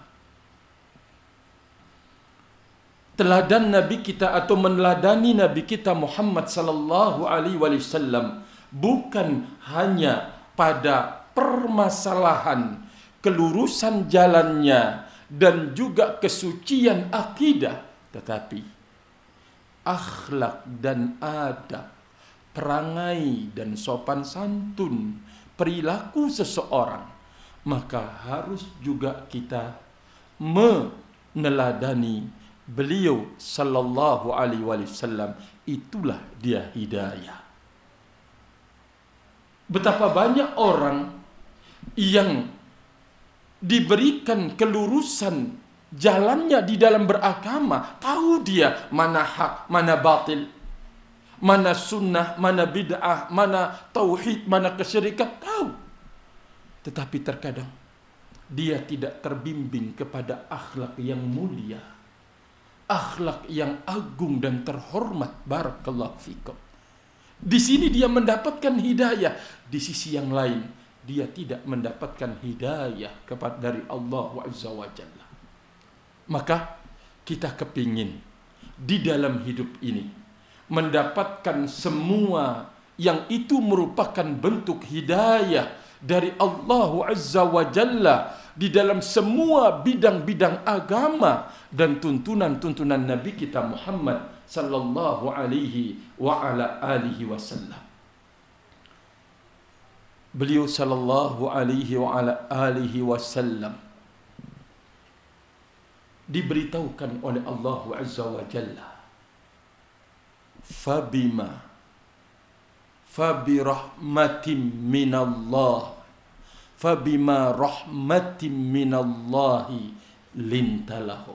Teladan Nabi kita atau meneladani Nabi kita Muhammad sallallahu alaihi wasallam bukan hanya pada permasalahan kelurusan jalannya dan juga kesucian akidah, tetapi akhlak dan adab, perangai dan sopan santun, perilaku seseorang, maka harus juga kita meneladani beliau sallallahu alaihi wasallam. Itulah dia hidayah. Betapa banyak orang yang diberikan kelurusan jalannya di dalam beragama, tahu dia mana hak, mana batil, mana sunnah, mana bid'ah, mana tauhid, mana kesyirikan, tahu. Tetapi terkadang dia tidak terbimbing kepada akhlak yang mulia, akhlak yang agung dan terhormat. Barakallahu fikum. Di sini dia mendapatkan hidayah, di sisi yang lain dia tidak mendapatkan hidayah kepada dari Allah Azza wa Jalla. Maka kita kepingin di dalam hidup ini mendapatkan semua yang itu merupakan bentuk hidayah dari Allah Azza wa Jalla di dalam semua bidang-bidang agama dan tuntunan-tuntunan Nabi kita Muhammad sallallahu alaihi wa ala alihi wasallam. Beliau sallallahu alaihi wa ala alihi wasallam diberitahukan oleh Allah Azza wa Jalla, fabima rahmatin minallahi lintalahu.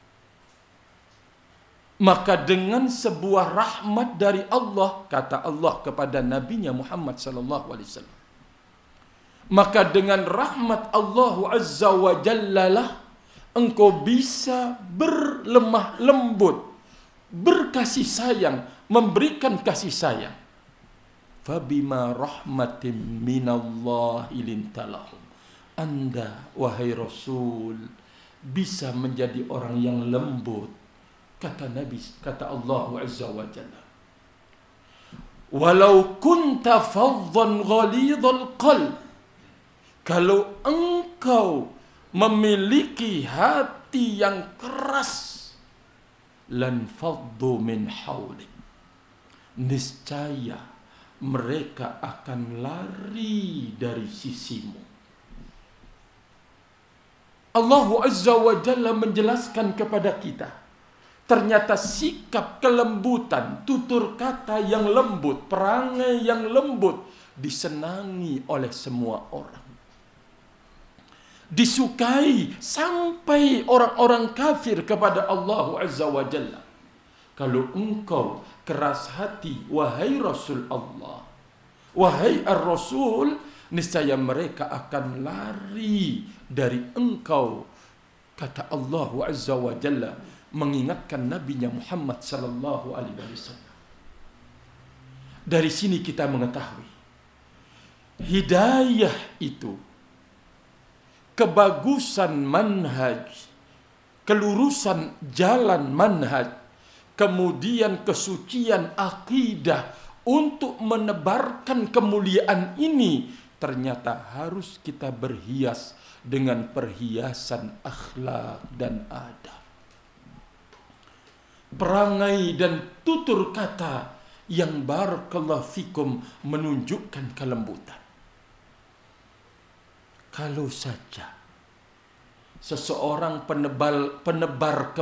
Maka dengan sebuah rahmat dari Allah, kata Allah kepada nabinya Muhammad sallallahu alaihi wasallam, maka dengan rahmat Allah Azza wa Jalla lah engkau bisa berlemah lembut, berkasih sayang, memberikan kasih sayang. Fabima rahmatin minallahi lintalahum. Anda, wahai Rasul, bisa menjadi orang yang lembut, kata Nabi, kata Allah Azza wa Jalla. Walau kunta faddan ghalidhal qalb, kalau engkau memiliki hati yang keras, lan faddu min haulik, niscaya mereka akan lari dari sisimu. Allah Azza wa Jalla menjelaskan kepada kita, ternyata sikap kelembutan, tutur kata yang lembut, perangai yang lembut disenangi oleh semua orang, disukai sampai orang-orang kafir kepada Allah Azza wa Jalla. Kalau engkau keras hati, wahai Rasul Allah, wahai Ar-Rasul, niscaya mereka akan lari dari engkau, kata Allah Azza wa Jalla, mengingatkan nabinya Muhammad sallallahu alaihi wasallam. Dari sini kita mengetahui hidayah itu, kebagusan manhaj, kelurusan jalan manhaj, kemudian kesucian akidah untuk menebarkan kemuliaan ini, ternyata harus kita berhias dengan perhiasan akhlak dan adab, perangai dan tutur kata yang barakallahu fikum menunjukkan kelembutan. Kalau saja seseorang penebar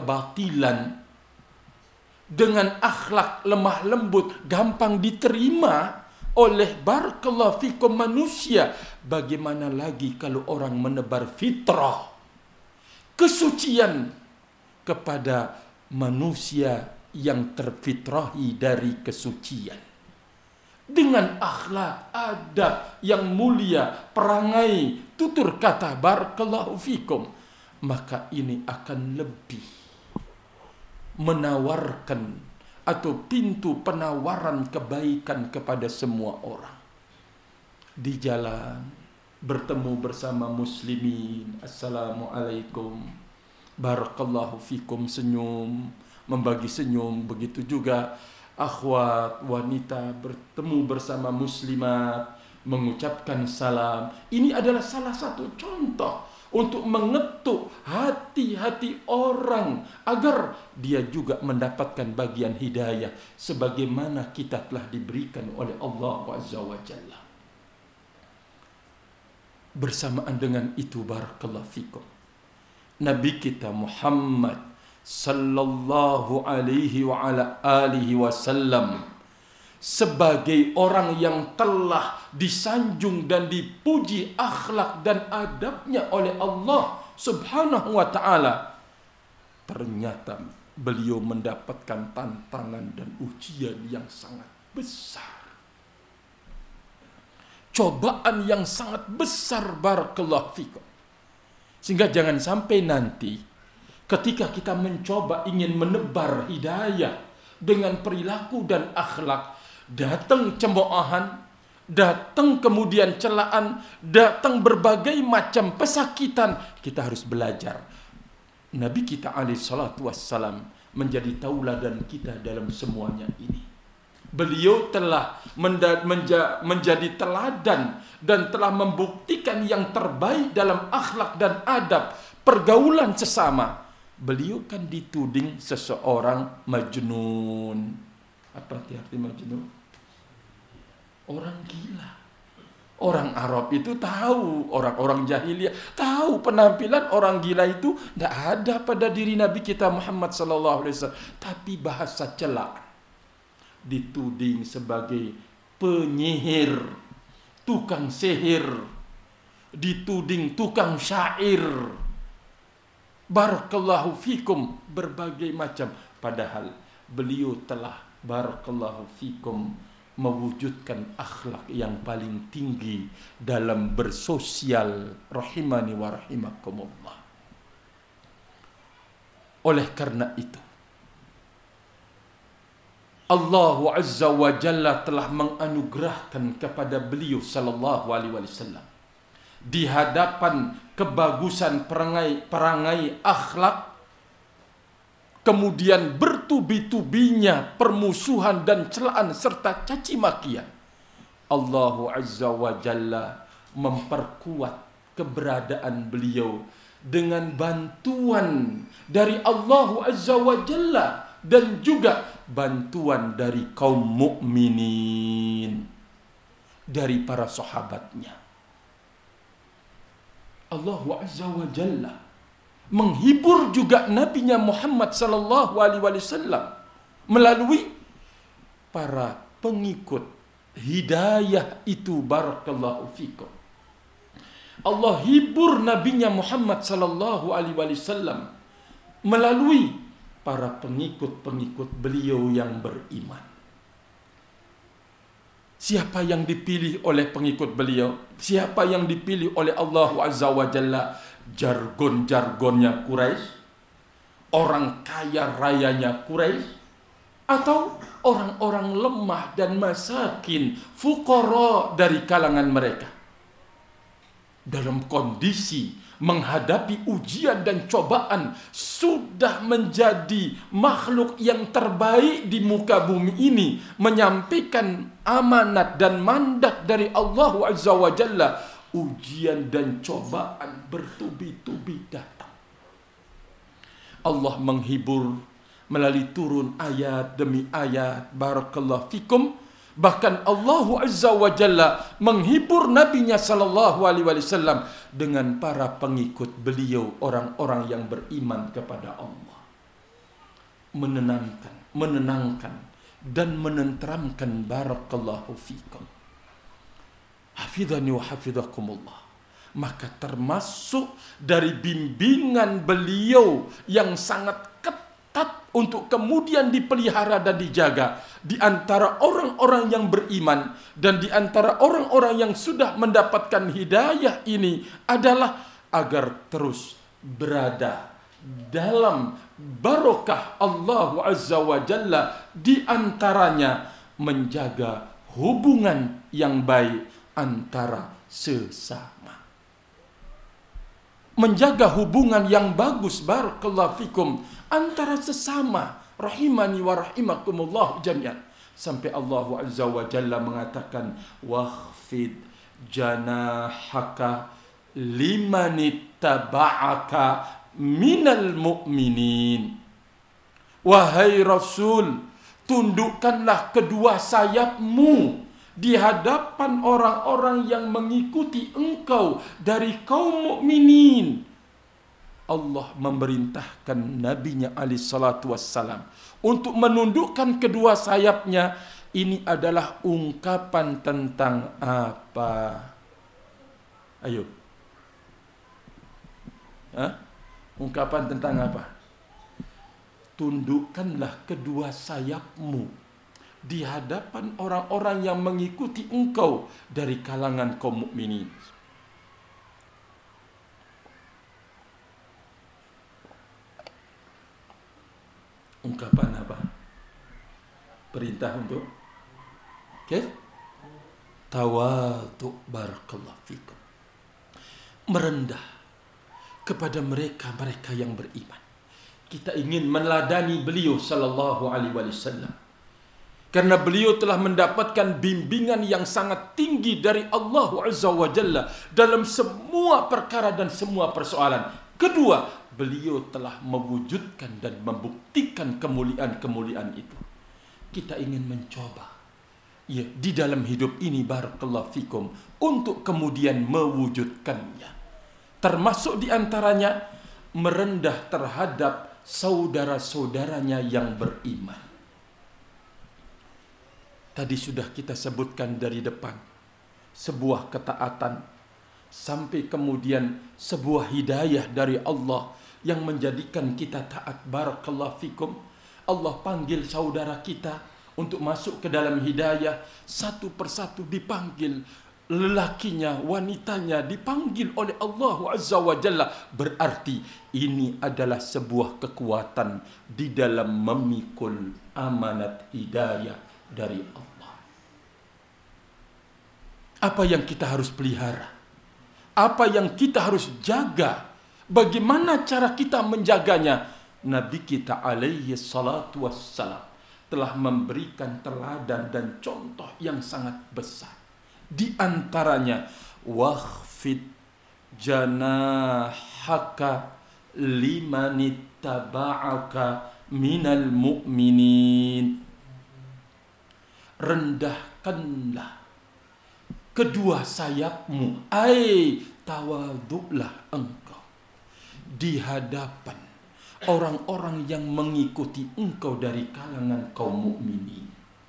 kebatilan dengan akhlak lemah lembut gampang diterima, oleh barakallahu fikum manusia, bagaimana lagi kalau orang menebar fitrah kesucian kepada manusia yang terfitrahi dari kesucian dengan akhlak, adab yang mulia, perangai, tutur kata barakallahu fikum, maka ini akan lebih menawarkan atau pintu penawaran kebaikan kepada semua orang. Di jalan bertemu bersama muslimin, assalamualaikum, barakallahu fikum, senyum, membagi senyum. Begitu juga akhwat wanita bertemu bersama muslimat, mengucapkan salam. Ini adalah salah satu contoh untuk mengetuk hati-hati orang agar dia juga mendapatkan bagian hidayah sebagaimana kita telah diberikan oleh Allah Azza wa Jalla. Bersamaan dengan itu barakallahu fikum, Nabi kita Muhammad sallallahu alaihi wa ala alihi wasallam sebagai orang yang telah disanjung dan dipuji akhlak dan adabnya oleh Allah Subhanahu wa ta'ala, ternyata beliau mendapatkan tantangan dan ujian yang sangat besar, cobaan yang sangat besar barakallahu fikum. Sehingga jangan sampai nanti ketika kita mencoba ingin menebar hidayah dengan perilaku dan akhlak, datang cemoohan, datang kemudian celaan, datang berbagai macam pesakitan. Kita harus belajar. Nabi kita alaihi salatu wassalam menjadi tauladan kita dalam semuanya ini. Beliau telah menjadi teladan dan telah membuktikan yang terbaik dalam akhlak dan adab pergaulan sesama. Beliau kan dituding seseorang majnun. Apa arti majnun? Orang gila. Orang Arab itu tahu, orang-orang jahiliyah tahu penampilan orang gila itu tidak ada pada diri Nabi kita Muhammad sallallahu alaihi wasallam. Tapi bahasa celak, dituding sebagai penyihir, tukang sihir, dituding tukang syair, barakallahu fikum, berbagai macam. Padahal beliau telah barakallahu fikum mewujudkan akhlak yang paling tinggi dalam bersosial, rahimani wa rahimakumullah. Oleh karena itu Allah Azza wa Jalla telah menganugerahkan kepada beliau sallallahu alaihi wasallam di hadapan kebagusan perangai akhlak, kemudian bertubi-tubinya permusuhan dan celaan serta caci makian, Allah Azza wa Jalla memperkuat keberadaan beliau dengan bantuan dari Allah Azza wa Jalla dan juga bantuan dari kaum mukminin, dari para sahabatnya. Allah Azza wa Jalla menghibur juga nabinya Muhammad sallallahu alaihi wasallam melalui para pengikut hidayah itu barakallahu fikum. Allah hibur nabinya Muhammad sallallahu alaihi wasallam melalui para pengikut-pengikut beliau yang beriman. Siapa yang dipilih oleh pengikut beliau? Siapa yang dipilih oleh Allah Azza wa Jalla? Jargon-jargonnya Quraisy, orang kaya rayanya Quraisy, atau orang-orang lemah dan masakin, fuqara dari kalangan mereka. Dalam kondisi menghadapi ujian dan cobaan, sudah menjadi makhluk yang terbaik di muka bumi ini, menyampaikan amanat dan mandat dari Allah Azza wa Jalla. Ujian dan cobaan bertubi-tubi datang. Allah menghibur melalui turun ayat demi ayat, barakallahu fikum. Bahkan Allah Azza wa Jalla menghibur nabinya sallallahu alaihi wasallam dengan para pengikut beliau, orang-orang yang beriman kepada Allah. Menenangkan dan menenteramkan, barakallahu fikum. Hafidhani wa hafidhakumullah. Maka termasuk dari bimbingan beliau yang sangat ketat untuk kemudian dipelihara dan dijaga di antara orang-orang yang beriman dan di antara orang-orang yang sudah mendapatkan hidayah ini adalah agar terus berada dalam barokah Allah Azza wa Jalla, di antaranya menjaga hubungan yang baik antara sesama. Menjaga hubungan yang bagus, barakallahu fikum, antara sesama, rahimani wa rahimakumullah jami'an. Sampai Allah Azza wa Jalla mengatakan, wakhfid janahaka limanittaba'aka minal mu'minin. Wahai Rasul, tundukkanlah kedua sayapmu di hadapan orang-orang yang mengikuti engkau dari kaum mukminin. Allah memerintahkan nabinya alaihi salatu wassalam untuk menundukkan kedua sayapnya. Ini adalah ungkapan tentang apa? Ayo. Ungkapan tentang apa? Tundukkanlah kedua sayapmu di hadapan orang-orang yang mengikuti engkau dari kalangan kaum mukminin. Ungkapan apa? Perintah untuk tawadhu, barakallahu fikum. Merendah kepada mereka yang beriman. Kita ingin meneladani beliau sallallahu alaihi wasallam. Karena beliau telah mendapatkan bimbingan yang sangat tinggi dari Allah Azza wa Jalla dalam semua perkara dan semua persoalan. Kedua, beliau telah mewujudkan dan membuktikan kemuliaan-kemuliaan itu. Kita ingin mencoba di dalam hidup ini, barakallahu fikum, untuk kemudian mewujudkannya. Termasuk di antaranya merendah terhadap saudara-saudaranya yang beriman. Tadi sudah kita sebutkan dari depan, sebuah ketaatan sampai kemudian sebuah hidayah dari Allah yang menjadikan kita taat, barakallahu fikum. Allah panggil saudara kita untuk masuk ke dalam hidayah, satu persatu dipanggil, lelakinya, wanitanya dipanggil oleh Allah Azza wa Jalla. Berarti ini adalah sebuah kekuatan di dalam memikul amanat hidayah dari Allah. Apa yang kita harus pelihara? Apa yang kita harus jaga? Bagaimana cara kita menjaganya? Nabi kita alaihi salatu wassalam telah memberikan teladan dan contoh yang sangat besar. Di antaranya, wakhfid janahaka limanittaba'aka minal mu'minin. Rendahkanlah kedua sayapmu, tawadhu'lah engkau di hadapan orang-orang yang mengikuti engkau dari kalangan kaum mukminin.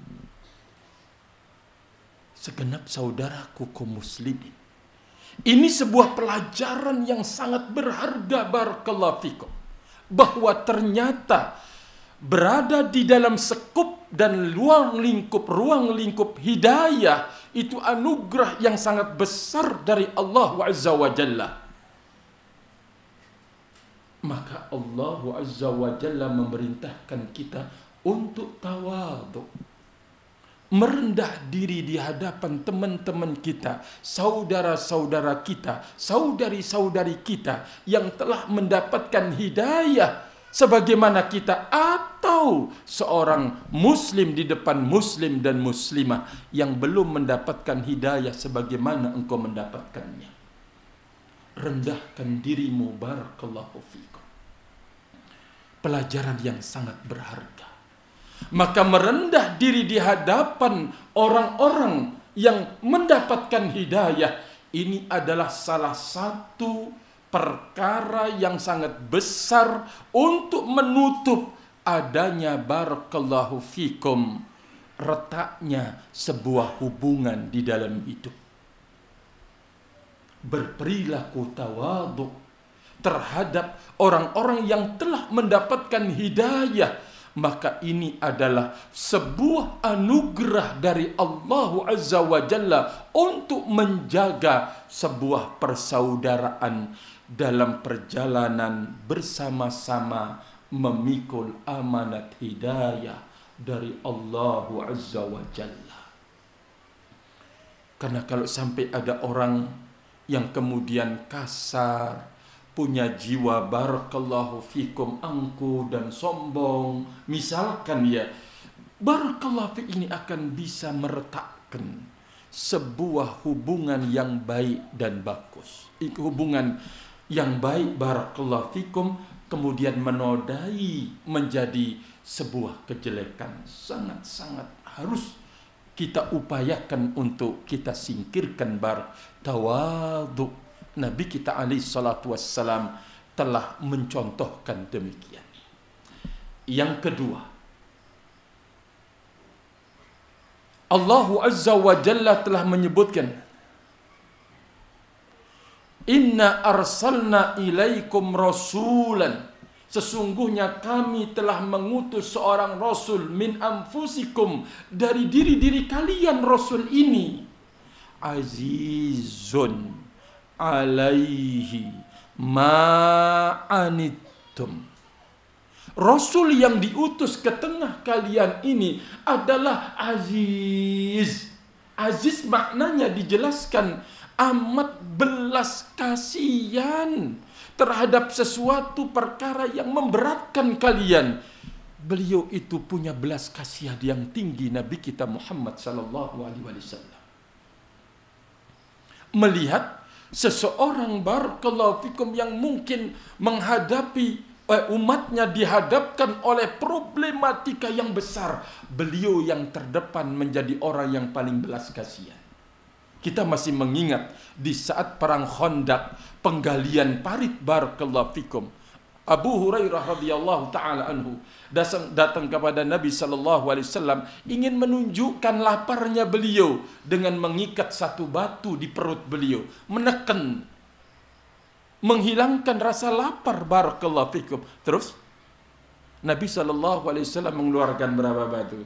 Segenap saudaraku kaum muslimin, ini sebuah pelajaran yang sangat berharga, barakallahu fikum, bahwa ternyata berada di dalam sekup dan ruang lingkup hidayah itu anugerah yang sangat besar dari Allah Azza wa Jalla. Maka Allah Azza wa Jalla memerintahkan kita untuk tawadhu, merendah diri di hadapan teman-teman kita, saudara-saudara kita, saudari-saudari kita yang telah mendapatkan hidayah sebagaimana kita, atau seorang muslim di depan muslim dan muslimah yang belum mendapatkan hidayah sebagaimana engkau mendapatkannya. Rendahkan dirimu, barakallahu fikum. Pelajaran yang sangat berharga. Maka merendah diri di hadapan orang-orang yang mendapatkan hidayah, ini adalah salah satu perkara yang sangat besar untuk menutup adanya, barakallahu fikum, retaknya sebuah hubungan di dalam hidup. berperilaku tawadhu terhadap orang-orang yang telah mendapatkan hidayah, maka ini adalah sebuah anugerah dari Allah Azza wa Jalla untuk menjaga sebuah persaudaraan dalam perjalanan bersama-sama memikul amanat hidayah dari Allah Azza wa Jalla. Karena kalau sampai ada orang yang kemudian kasar, punya jiwa barakallahu fikum angkuh dan sombong, misalkan ya, barakallahu fi, ini akan bisa meretakkan sebuah hubungan yang baik dan bagus. Hubungan yang baik barakallahu fikum kemudian menodai menjadi sebuah kejelekan. Sangat-sangat harus kita upayakan untuk kita singkirkan tawadhu. Nabi kita alaihi salatu wassalam telah mencontohkan demikian. Yang kedua, Allah Azza wa Jalla telah menyebutkan, Inna arsalna ilaikum rasulan, sesungguhnya kami telah mengutus seorang rasul min anfusikum, dari diri-diri kalian. Rasul ini azizun alaihi ma'anittum. Rasul yang diutus ke tengah kalian ini adalah aziz. Aziz maknanya dijelaskan amat belas kasihan terhadap sesuatu perkara yang memberatkan kalian. Beliau itu punya belas kasihan yang tinggi, Nabi kita Muhammad sallallahu alaihi wasallam. Melihat seseorang barakallahu fikum yang mungkin menghadapi umatnya dihadapkan oleh problematika yang besar, beliau yang terdepan menjadi orang yang paling belas kasihan. Kita masih mengingat di saat perang Khandaq, penggalian parit barakallahu fikum, Abu Hurairah radhiyallahu taala anhu datang kepada Nabi sallallahu alaihi wasallam ingin menunjukkan laparnya beliau dengan mengikat satu batu di perut beliau, menekan, menghilangkan rasa lapar barakallahu fikum. Terus Nabi sallallahu alaihi wasallam mengeluarkan berapa batu?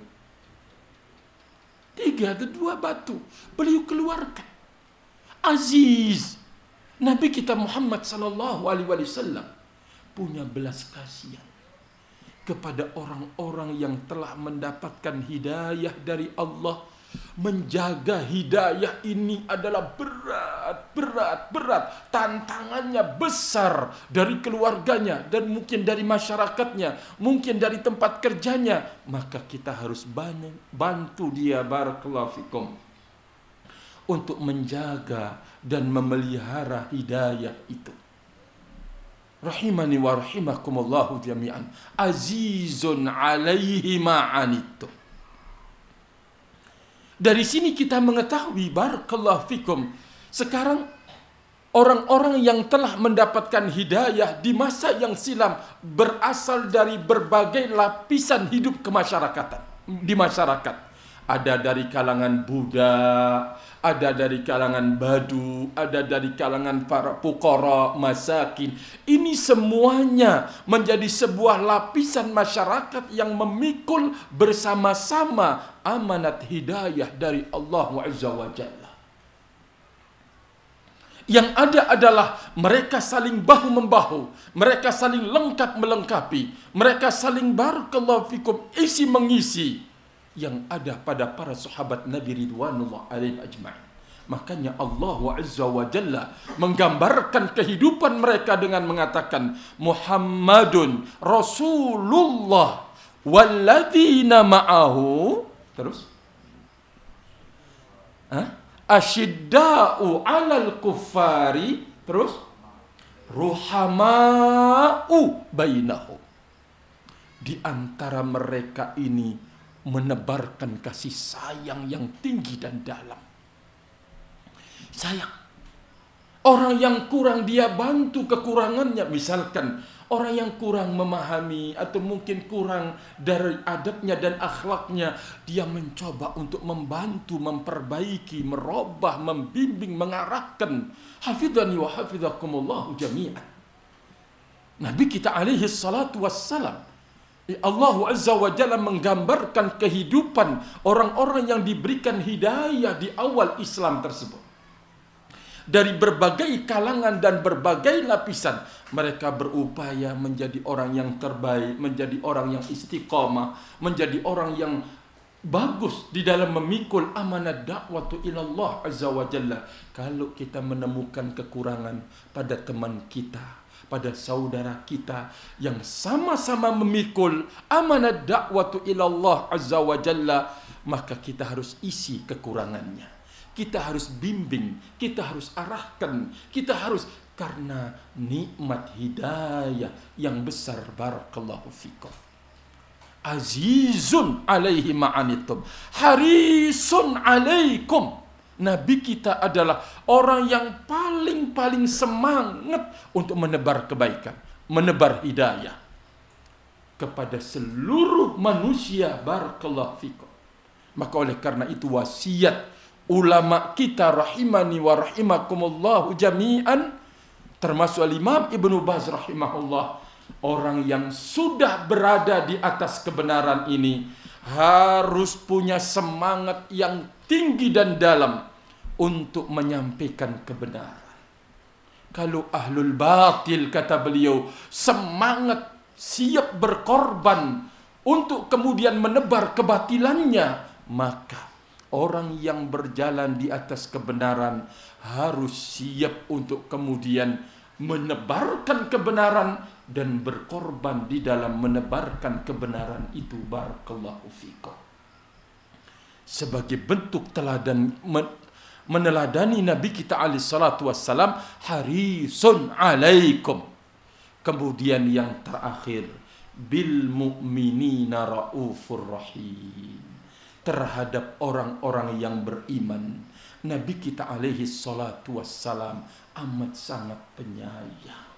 3 atau 2 batu beliau keluarkan. Aziz Nabi kita Muhammad sallallahu alaihi wasallam punya belas kasihan kepada orang-orang yang telah mendapatkan hidayah dari Allah. Menjaga hidayah ini adalah berat. Tantangannya besar dari keluarganya dan mungkin dari masyarakatnya, mungkin dari tempat kerjanya. Maka kita harus bantu dia barakallahu fikum untuk menjaga dan memelihara hidayah itu. Rahimani wa rahimakumullahu jami'an. Azizun alaihi ma'anittum. Dari sini kita mengetahui barakallahu fikum, sekarang orang-orang yang telah mendapatkan hidayah di masa yang silam berasal dari berbagai lapisan hidup kemasyarakatan di masyarakat. Ada dari kalangan budak, ada dari kalangan badu, ada dari kalangan para fuqara, masakin. Ini semuanya menjadi sebuah lapisan masyarakat yang memikul bersama-sama amanat hidayah dari Allah Azza wa Jalla. Yang ada adalah mereka saling bahu-membahu, mereka saling lengkap melengkapi, mereka saling barakallahu fikum isi mengisi yang ada pada para sahabat Nabi ridwanullah alaihim ajma'in. Makanya Allah Azza wa Jalla menggambarkan kehidupan mereka dengan mengatakan Muhammadun Rasulullah walladzina ma'ahu. Terus asyidda'u 'alal kuffari. Terus ruhama'u bainahum. Di antara mereka ini menebarkan kasih sayang yang tinggi dan dalam. Sayang. Orang yang kurang dia bantu kekurangannya. Misalkan orang yang kurang memahami atau mungkin kurang dari adabnya dan akhlaknya, dia mencoba untuk membantu, memperbaiki, merubah, membimbing, mengarahkan. Hafidhani wa hafidhakumullahu jami'an. Nabi kita alaihi salatu wassalam, Allah Azza wa Jalla menggambarkan kehidupan orang-orang yang diberikan hidayah di awal Islam tersebut. Dari berbagai kalangan dan berbagai lapisan, mereka berupaya menjadi orang yang terbaik, menjadi orang yang istiqamah, menjadi orang yang bagus di dalam memikul amanat dakwah ilallah Azza wa Jalla. Kalau kita menemukan kekurangan pada teman kita, pada saudara kita yang sama-sama memikul amanat dakwah ilallah Azza wa Jalla, maka kita harus isi kekurangannya. Kita harus bimbing, kita harus arahkan, kita harus, karena nikmat hidayah yang besar. Barakallahu fikum. Azizun alaihi ma'anitum, harisun alaikum. Nabi kita adalah orang yang paling semangat untuk menebar kebaikan, menebar hidayah kepada seluruh manusia. Barakallahu fikum. Maka oleh karena itu wasiat ulama kita rahimani wa rahimakumullahu jami'an, termasuk Imam Ibnu Baz rahimahullah, orang yang sudah berada di atas kebenaran ini harus punya semangat yang tinggi dan dalam untuk menyampaikan kebenaran. Kalau ahlul batil, kata beliau, semangat siap berkorban untuk kemudian menebar kebatilannya, maka orang yang berjalan di atas kebenaran harus siap untuk kemudian menebarkan kebenaran dan berkorban di dalam menebarkan kebenaran itu. Barakallahu fikum. Sebagai bentuk teladan, meneladani Nabi kita alaihi salatu wassalam, harisun alaikum. Kemudian yang terakhir, bil mu'minina raufur rahim. Terhadap orang-orang yang beriman, Nabi kita alaihi salatu wassalam amat sangat penyayang.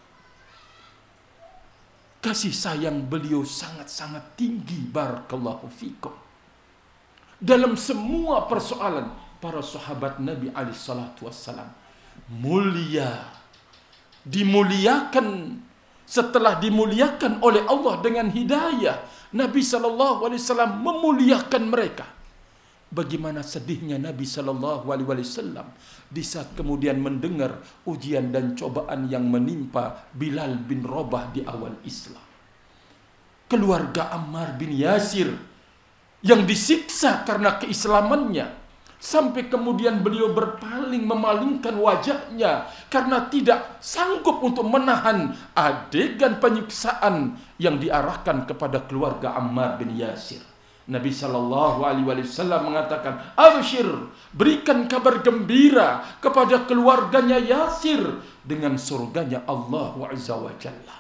Kasih sayang beliau sangat-sangat tinggi. Barakallahu fikum. Dalam semua persoalan, para sahabat Nabi alaihi salatu wassalam mulia, dimuliakan. Setelah dimuliakan oleh Allah dengan hidayah, Nabi sallallahu alaihi wasallam memuliakan mereka. Bagaimana sedihnya Nabi sallallahu alaihi wasallam di saat kemudian mendengar ujian dan cobaan yang menimpa Bilal bin Rabah di awal Islam. Keluarga Ammar bin Yasir yang disiksa karena keislamannya, sampai kemudian beliau berpaling, memalingkan wajahnya karena tidak sanggup untuk menahan adegan penyiksaan yang diarahkan kepada keluarga Ammar bin Yasir. Nabi sallallahu alaihi wasallam mengatakan, "Abshir, berikan kabar gembira kepada keluarganya Yasir dengan surganya Allah Azza wa Jalla."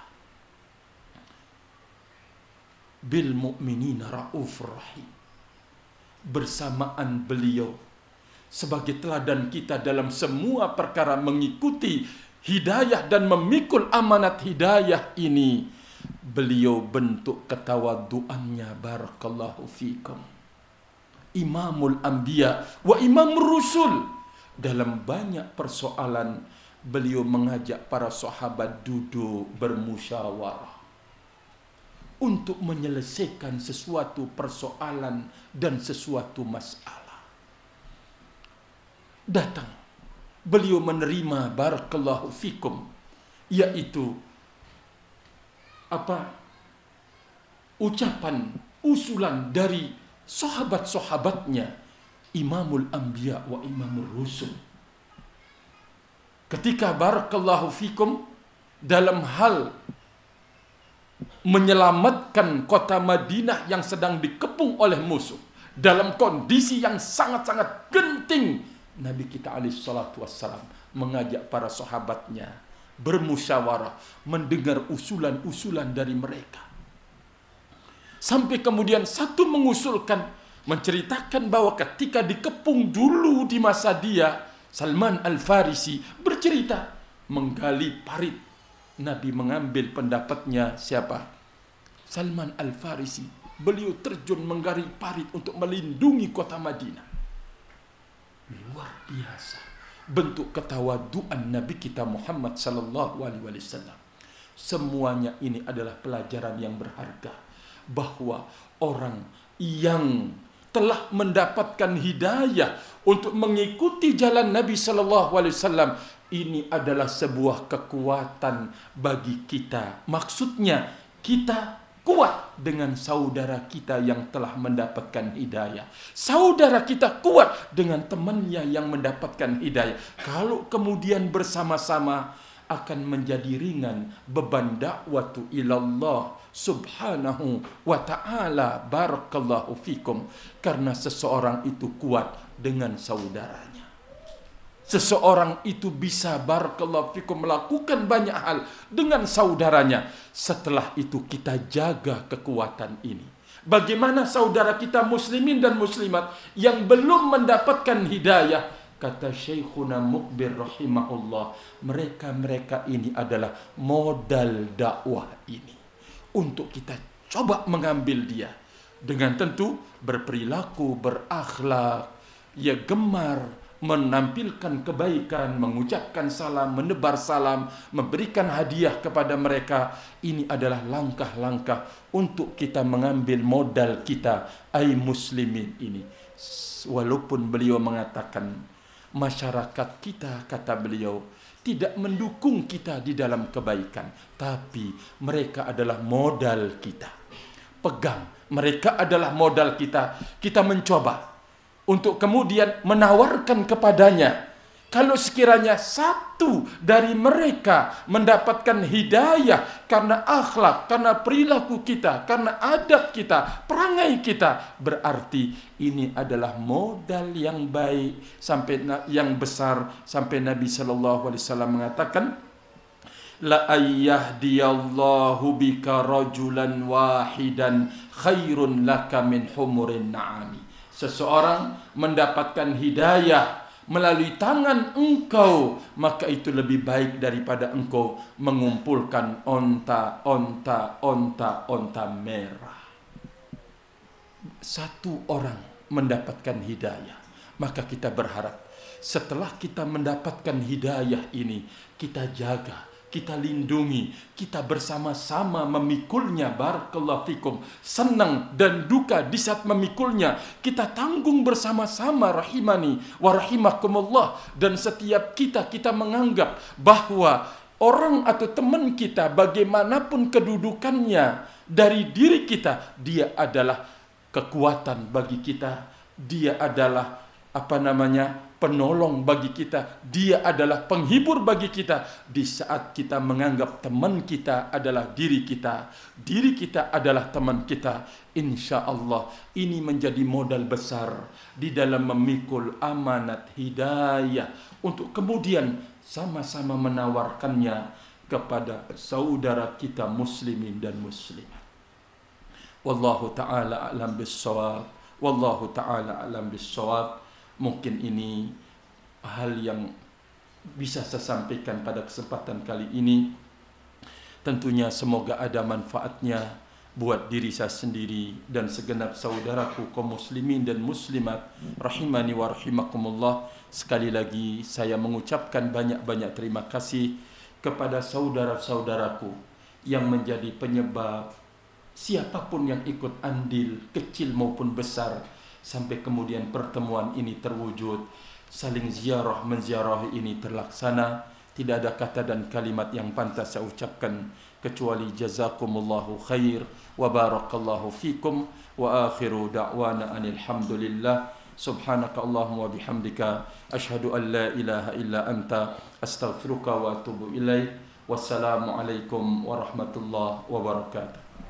Bil mu'minina raufur rahim. Bersamaan beliau sebagai teladan kita dalam semua perkara mengikuti hidayah dan memikul amanat hidayah ini, beliau bentuk ketawaduannya. Barakallahu fikum. Imamul Anbiya wa Imamur Rusul. Dalam banyak persoalan beliau mengajak para sahabat duduk bermusyawarah untuk menyelesaikan sesuatu persoalan dan sesuatu masalah. Datang beliau menerima, barakallahu fikum, yaitu ucapan, usulan dari sahabat-sahabatnya, Imamul Anbiya wa Imamur Rusul. Ketika barakallahu fikum dalam hal menyelamatkan kota Madinah yang sedang dikepung oleh musuh dalam kondisi yang sangat-sangat genting, Nabi kita alaihi salatu wassalam mengajak para sahabatnya bermusyawarah, mendengar usulan-usulan dari mereka. Sampai kemudian satu mengusulkan, menceritakan bahwa ketika dikepung dulu di masa dia, Salman Al-Farisi bercerita menggali parit. Nabi mengambil pendapatnya siapa? Salman Al-Farisi. Beliau terjun menggali parit untuk melindungi kota Madinah. Luar biasa bentuk ketawaduan Nabi kita Muhammad sallallahu alaihi wasallam. Semuanya ini adalah pelajaran yang berharga, bahwa orang yang telah mendapatkan hidayah untuk mengikuti jalan Nabi sallallahu alaihi wasallam ini adalah sebuah kekuatan bagi kita. Maksudnya kita kuat dengan saudara kita yang telah mendapatkan hidayah. Saudara kita kuat dengan temannya yang mendapatkan hidayah. Kalau kemudian bersama-sama akan menjadi ringan beban dakwatu ilallah subhanahu wa ta'ala. Barakallahu fikum. Karena seseorang itu kuat dengan saudaranya. Seseorang itu bisa barakallahu fikum melakukan banyak hal dengan saudaranya. Setelah itu kita jaga kekuatan ini. Bagaimana saudara kita muslimin dan muslimat yang belum mendapatkan hidayah? Kata Syekhuna Mukbir rahimahullah, mereka ini adalah modal dakwah ini. Untuk kita coba mengambil dia. Dengan tentu berperilaku, berakhlak, ya gemar menampilkan kebaikan, mengucapkan salam, menebar salam, memberikan hadiah kepada mereka. Ini adalah langkah-langkah untuk kita mengambil modal kita, ai muslimin ini. Walaupun beliau mengatakan masyarakat kita, kata beliau, tidak mendukung kita di dalam kebaikan, tapi mereka adalah modal kita. Pegang, mereka adalah modal kita. Kita mencoba untuk kemudian menawarkan kepadanya. Kalau sekiranya satu dari mereka mendapatkan hidayah karena akhlak, karena perilaku kita, karena adab kita, perangai kita, berarti ini adalah modal yang baik, sampai yang besar, sampai Nabi sallallahu alaihi wasallam mengatakan, la ayyahdiyallahu bika rajulan wahidan khairun laka min humurin na'ami. Seseorang mendapatkan hidayah melalui tangan engkau, maka itu lebih baik daripada engkau mengumpulkan onta merah. Satu orang mendapatkan hidayah, maka kita berharap setelah kita mendapatkan hidayah ini, kita jaga, kita lindungi, kita bersama-sama memikulnya. Barakallahu fikum. Senang dan duka di saat memikulnya kita tanggung bersama-sama, rahimani wa rahimakumullah. Dan setiap kita menganggap bahwa orang atau teman kita, bagaimanapun kedudukannya dari diri kita, dia adalah kekuatan bagi kita, dia adalah penolong bagi kita, dia adalah penghibur bagi kita. Di saat kita menganggap teman kita adalah diri kita adalah teman kita, insya Allah ini menjadi modal besar di dalam memikul amanat hidayah untuk kemudian sama-sama menawarkannya kepada saudara kita muslimin dan muslimat. Wallahu ta'ala a'lam bis-shawab. Wallahu ta'ala a'lam bis-shawab. Mungkin ini hal yang bisa saya sampaikan pada kesempatan kali ini. Tentunya semoga ada manfaatnya buat diri saya sendiri dan segenap saudaraku kaum muslimin dan muslimat, rahimani wa rahimakumullah. Sekali lagi saya mengucapkan banyak-banyak terima kasih kepada saudara-saudaraku yang menjadi penyebab, siapapun yang ikut andil, kecil maupun besar, sampai kemudian pertemuan ini terwujud, saling ziarah menziarahi ini terlaksana. Tidak ada kata dan kalimat yang pantas saya ucapkan kecuali jazakumullahu khair wa barakallahu fikum wa akhiru da'wana anil hamdulillah. Subhanaka Allahumma wa bihamdika asyhadu an la ilaha illa anta astaghfiruka wa atubu ilaik. Wassalamu alaikum warahmatullahi wabarakatuh.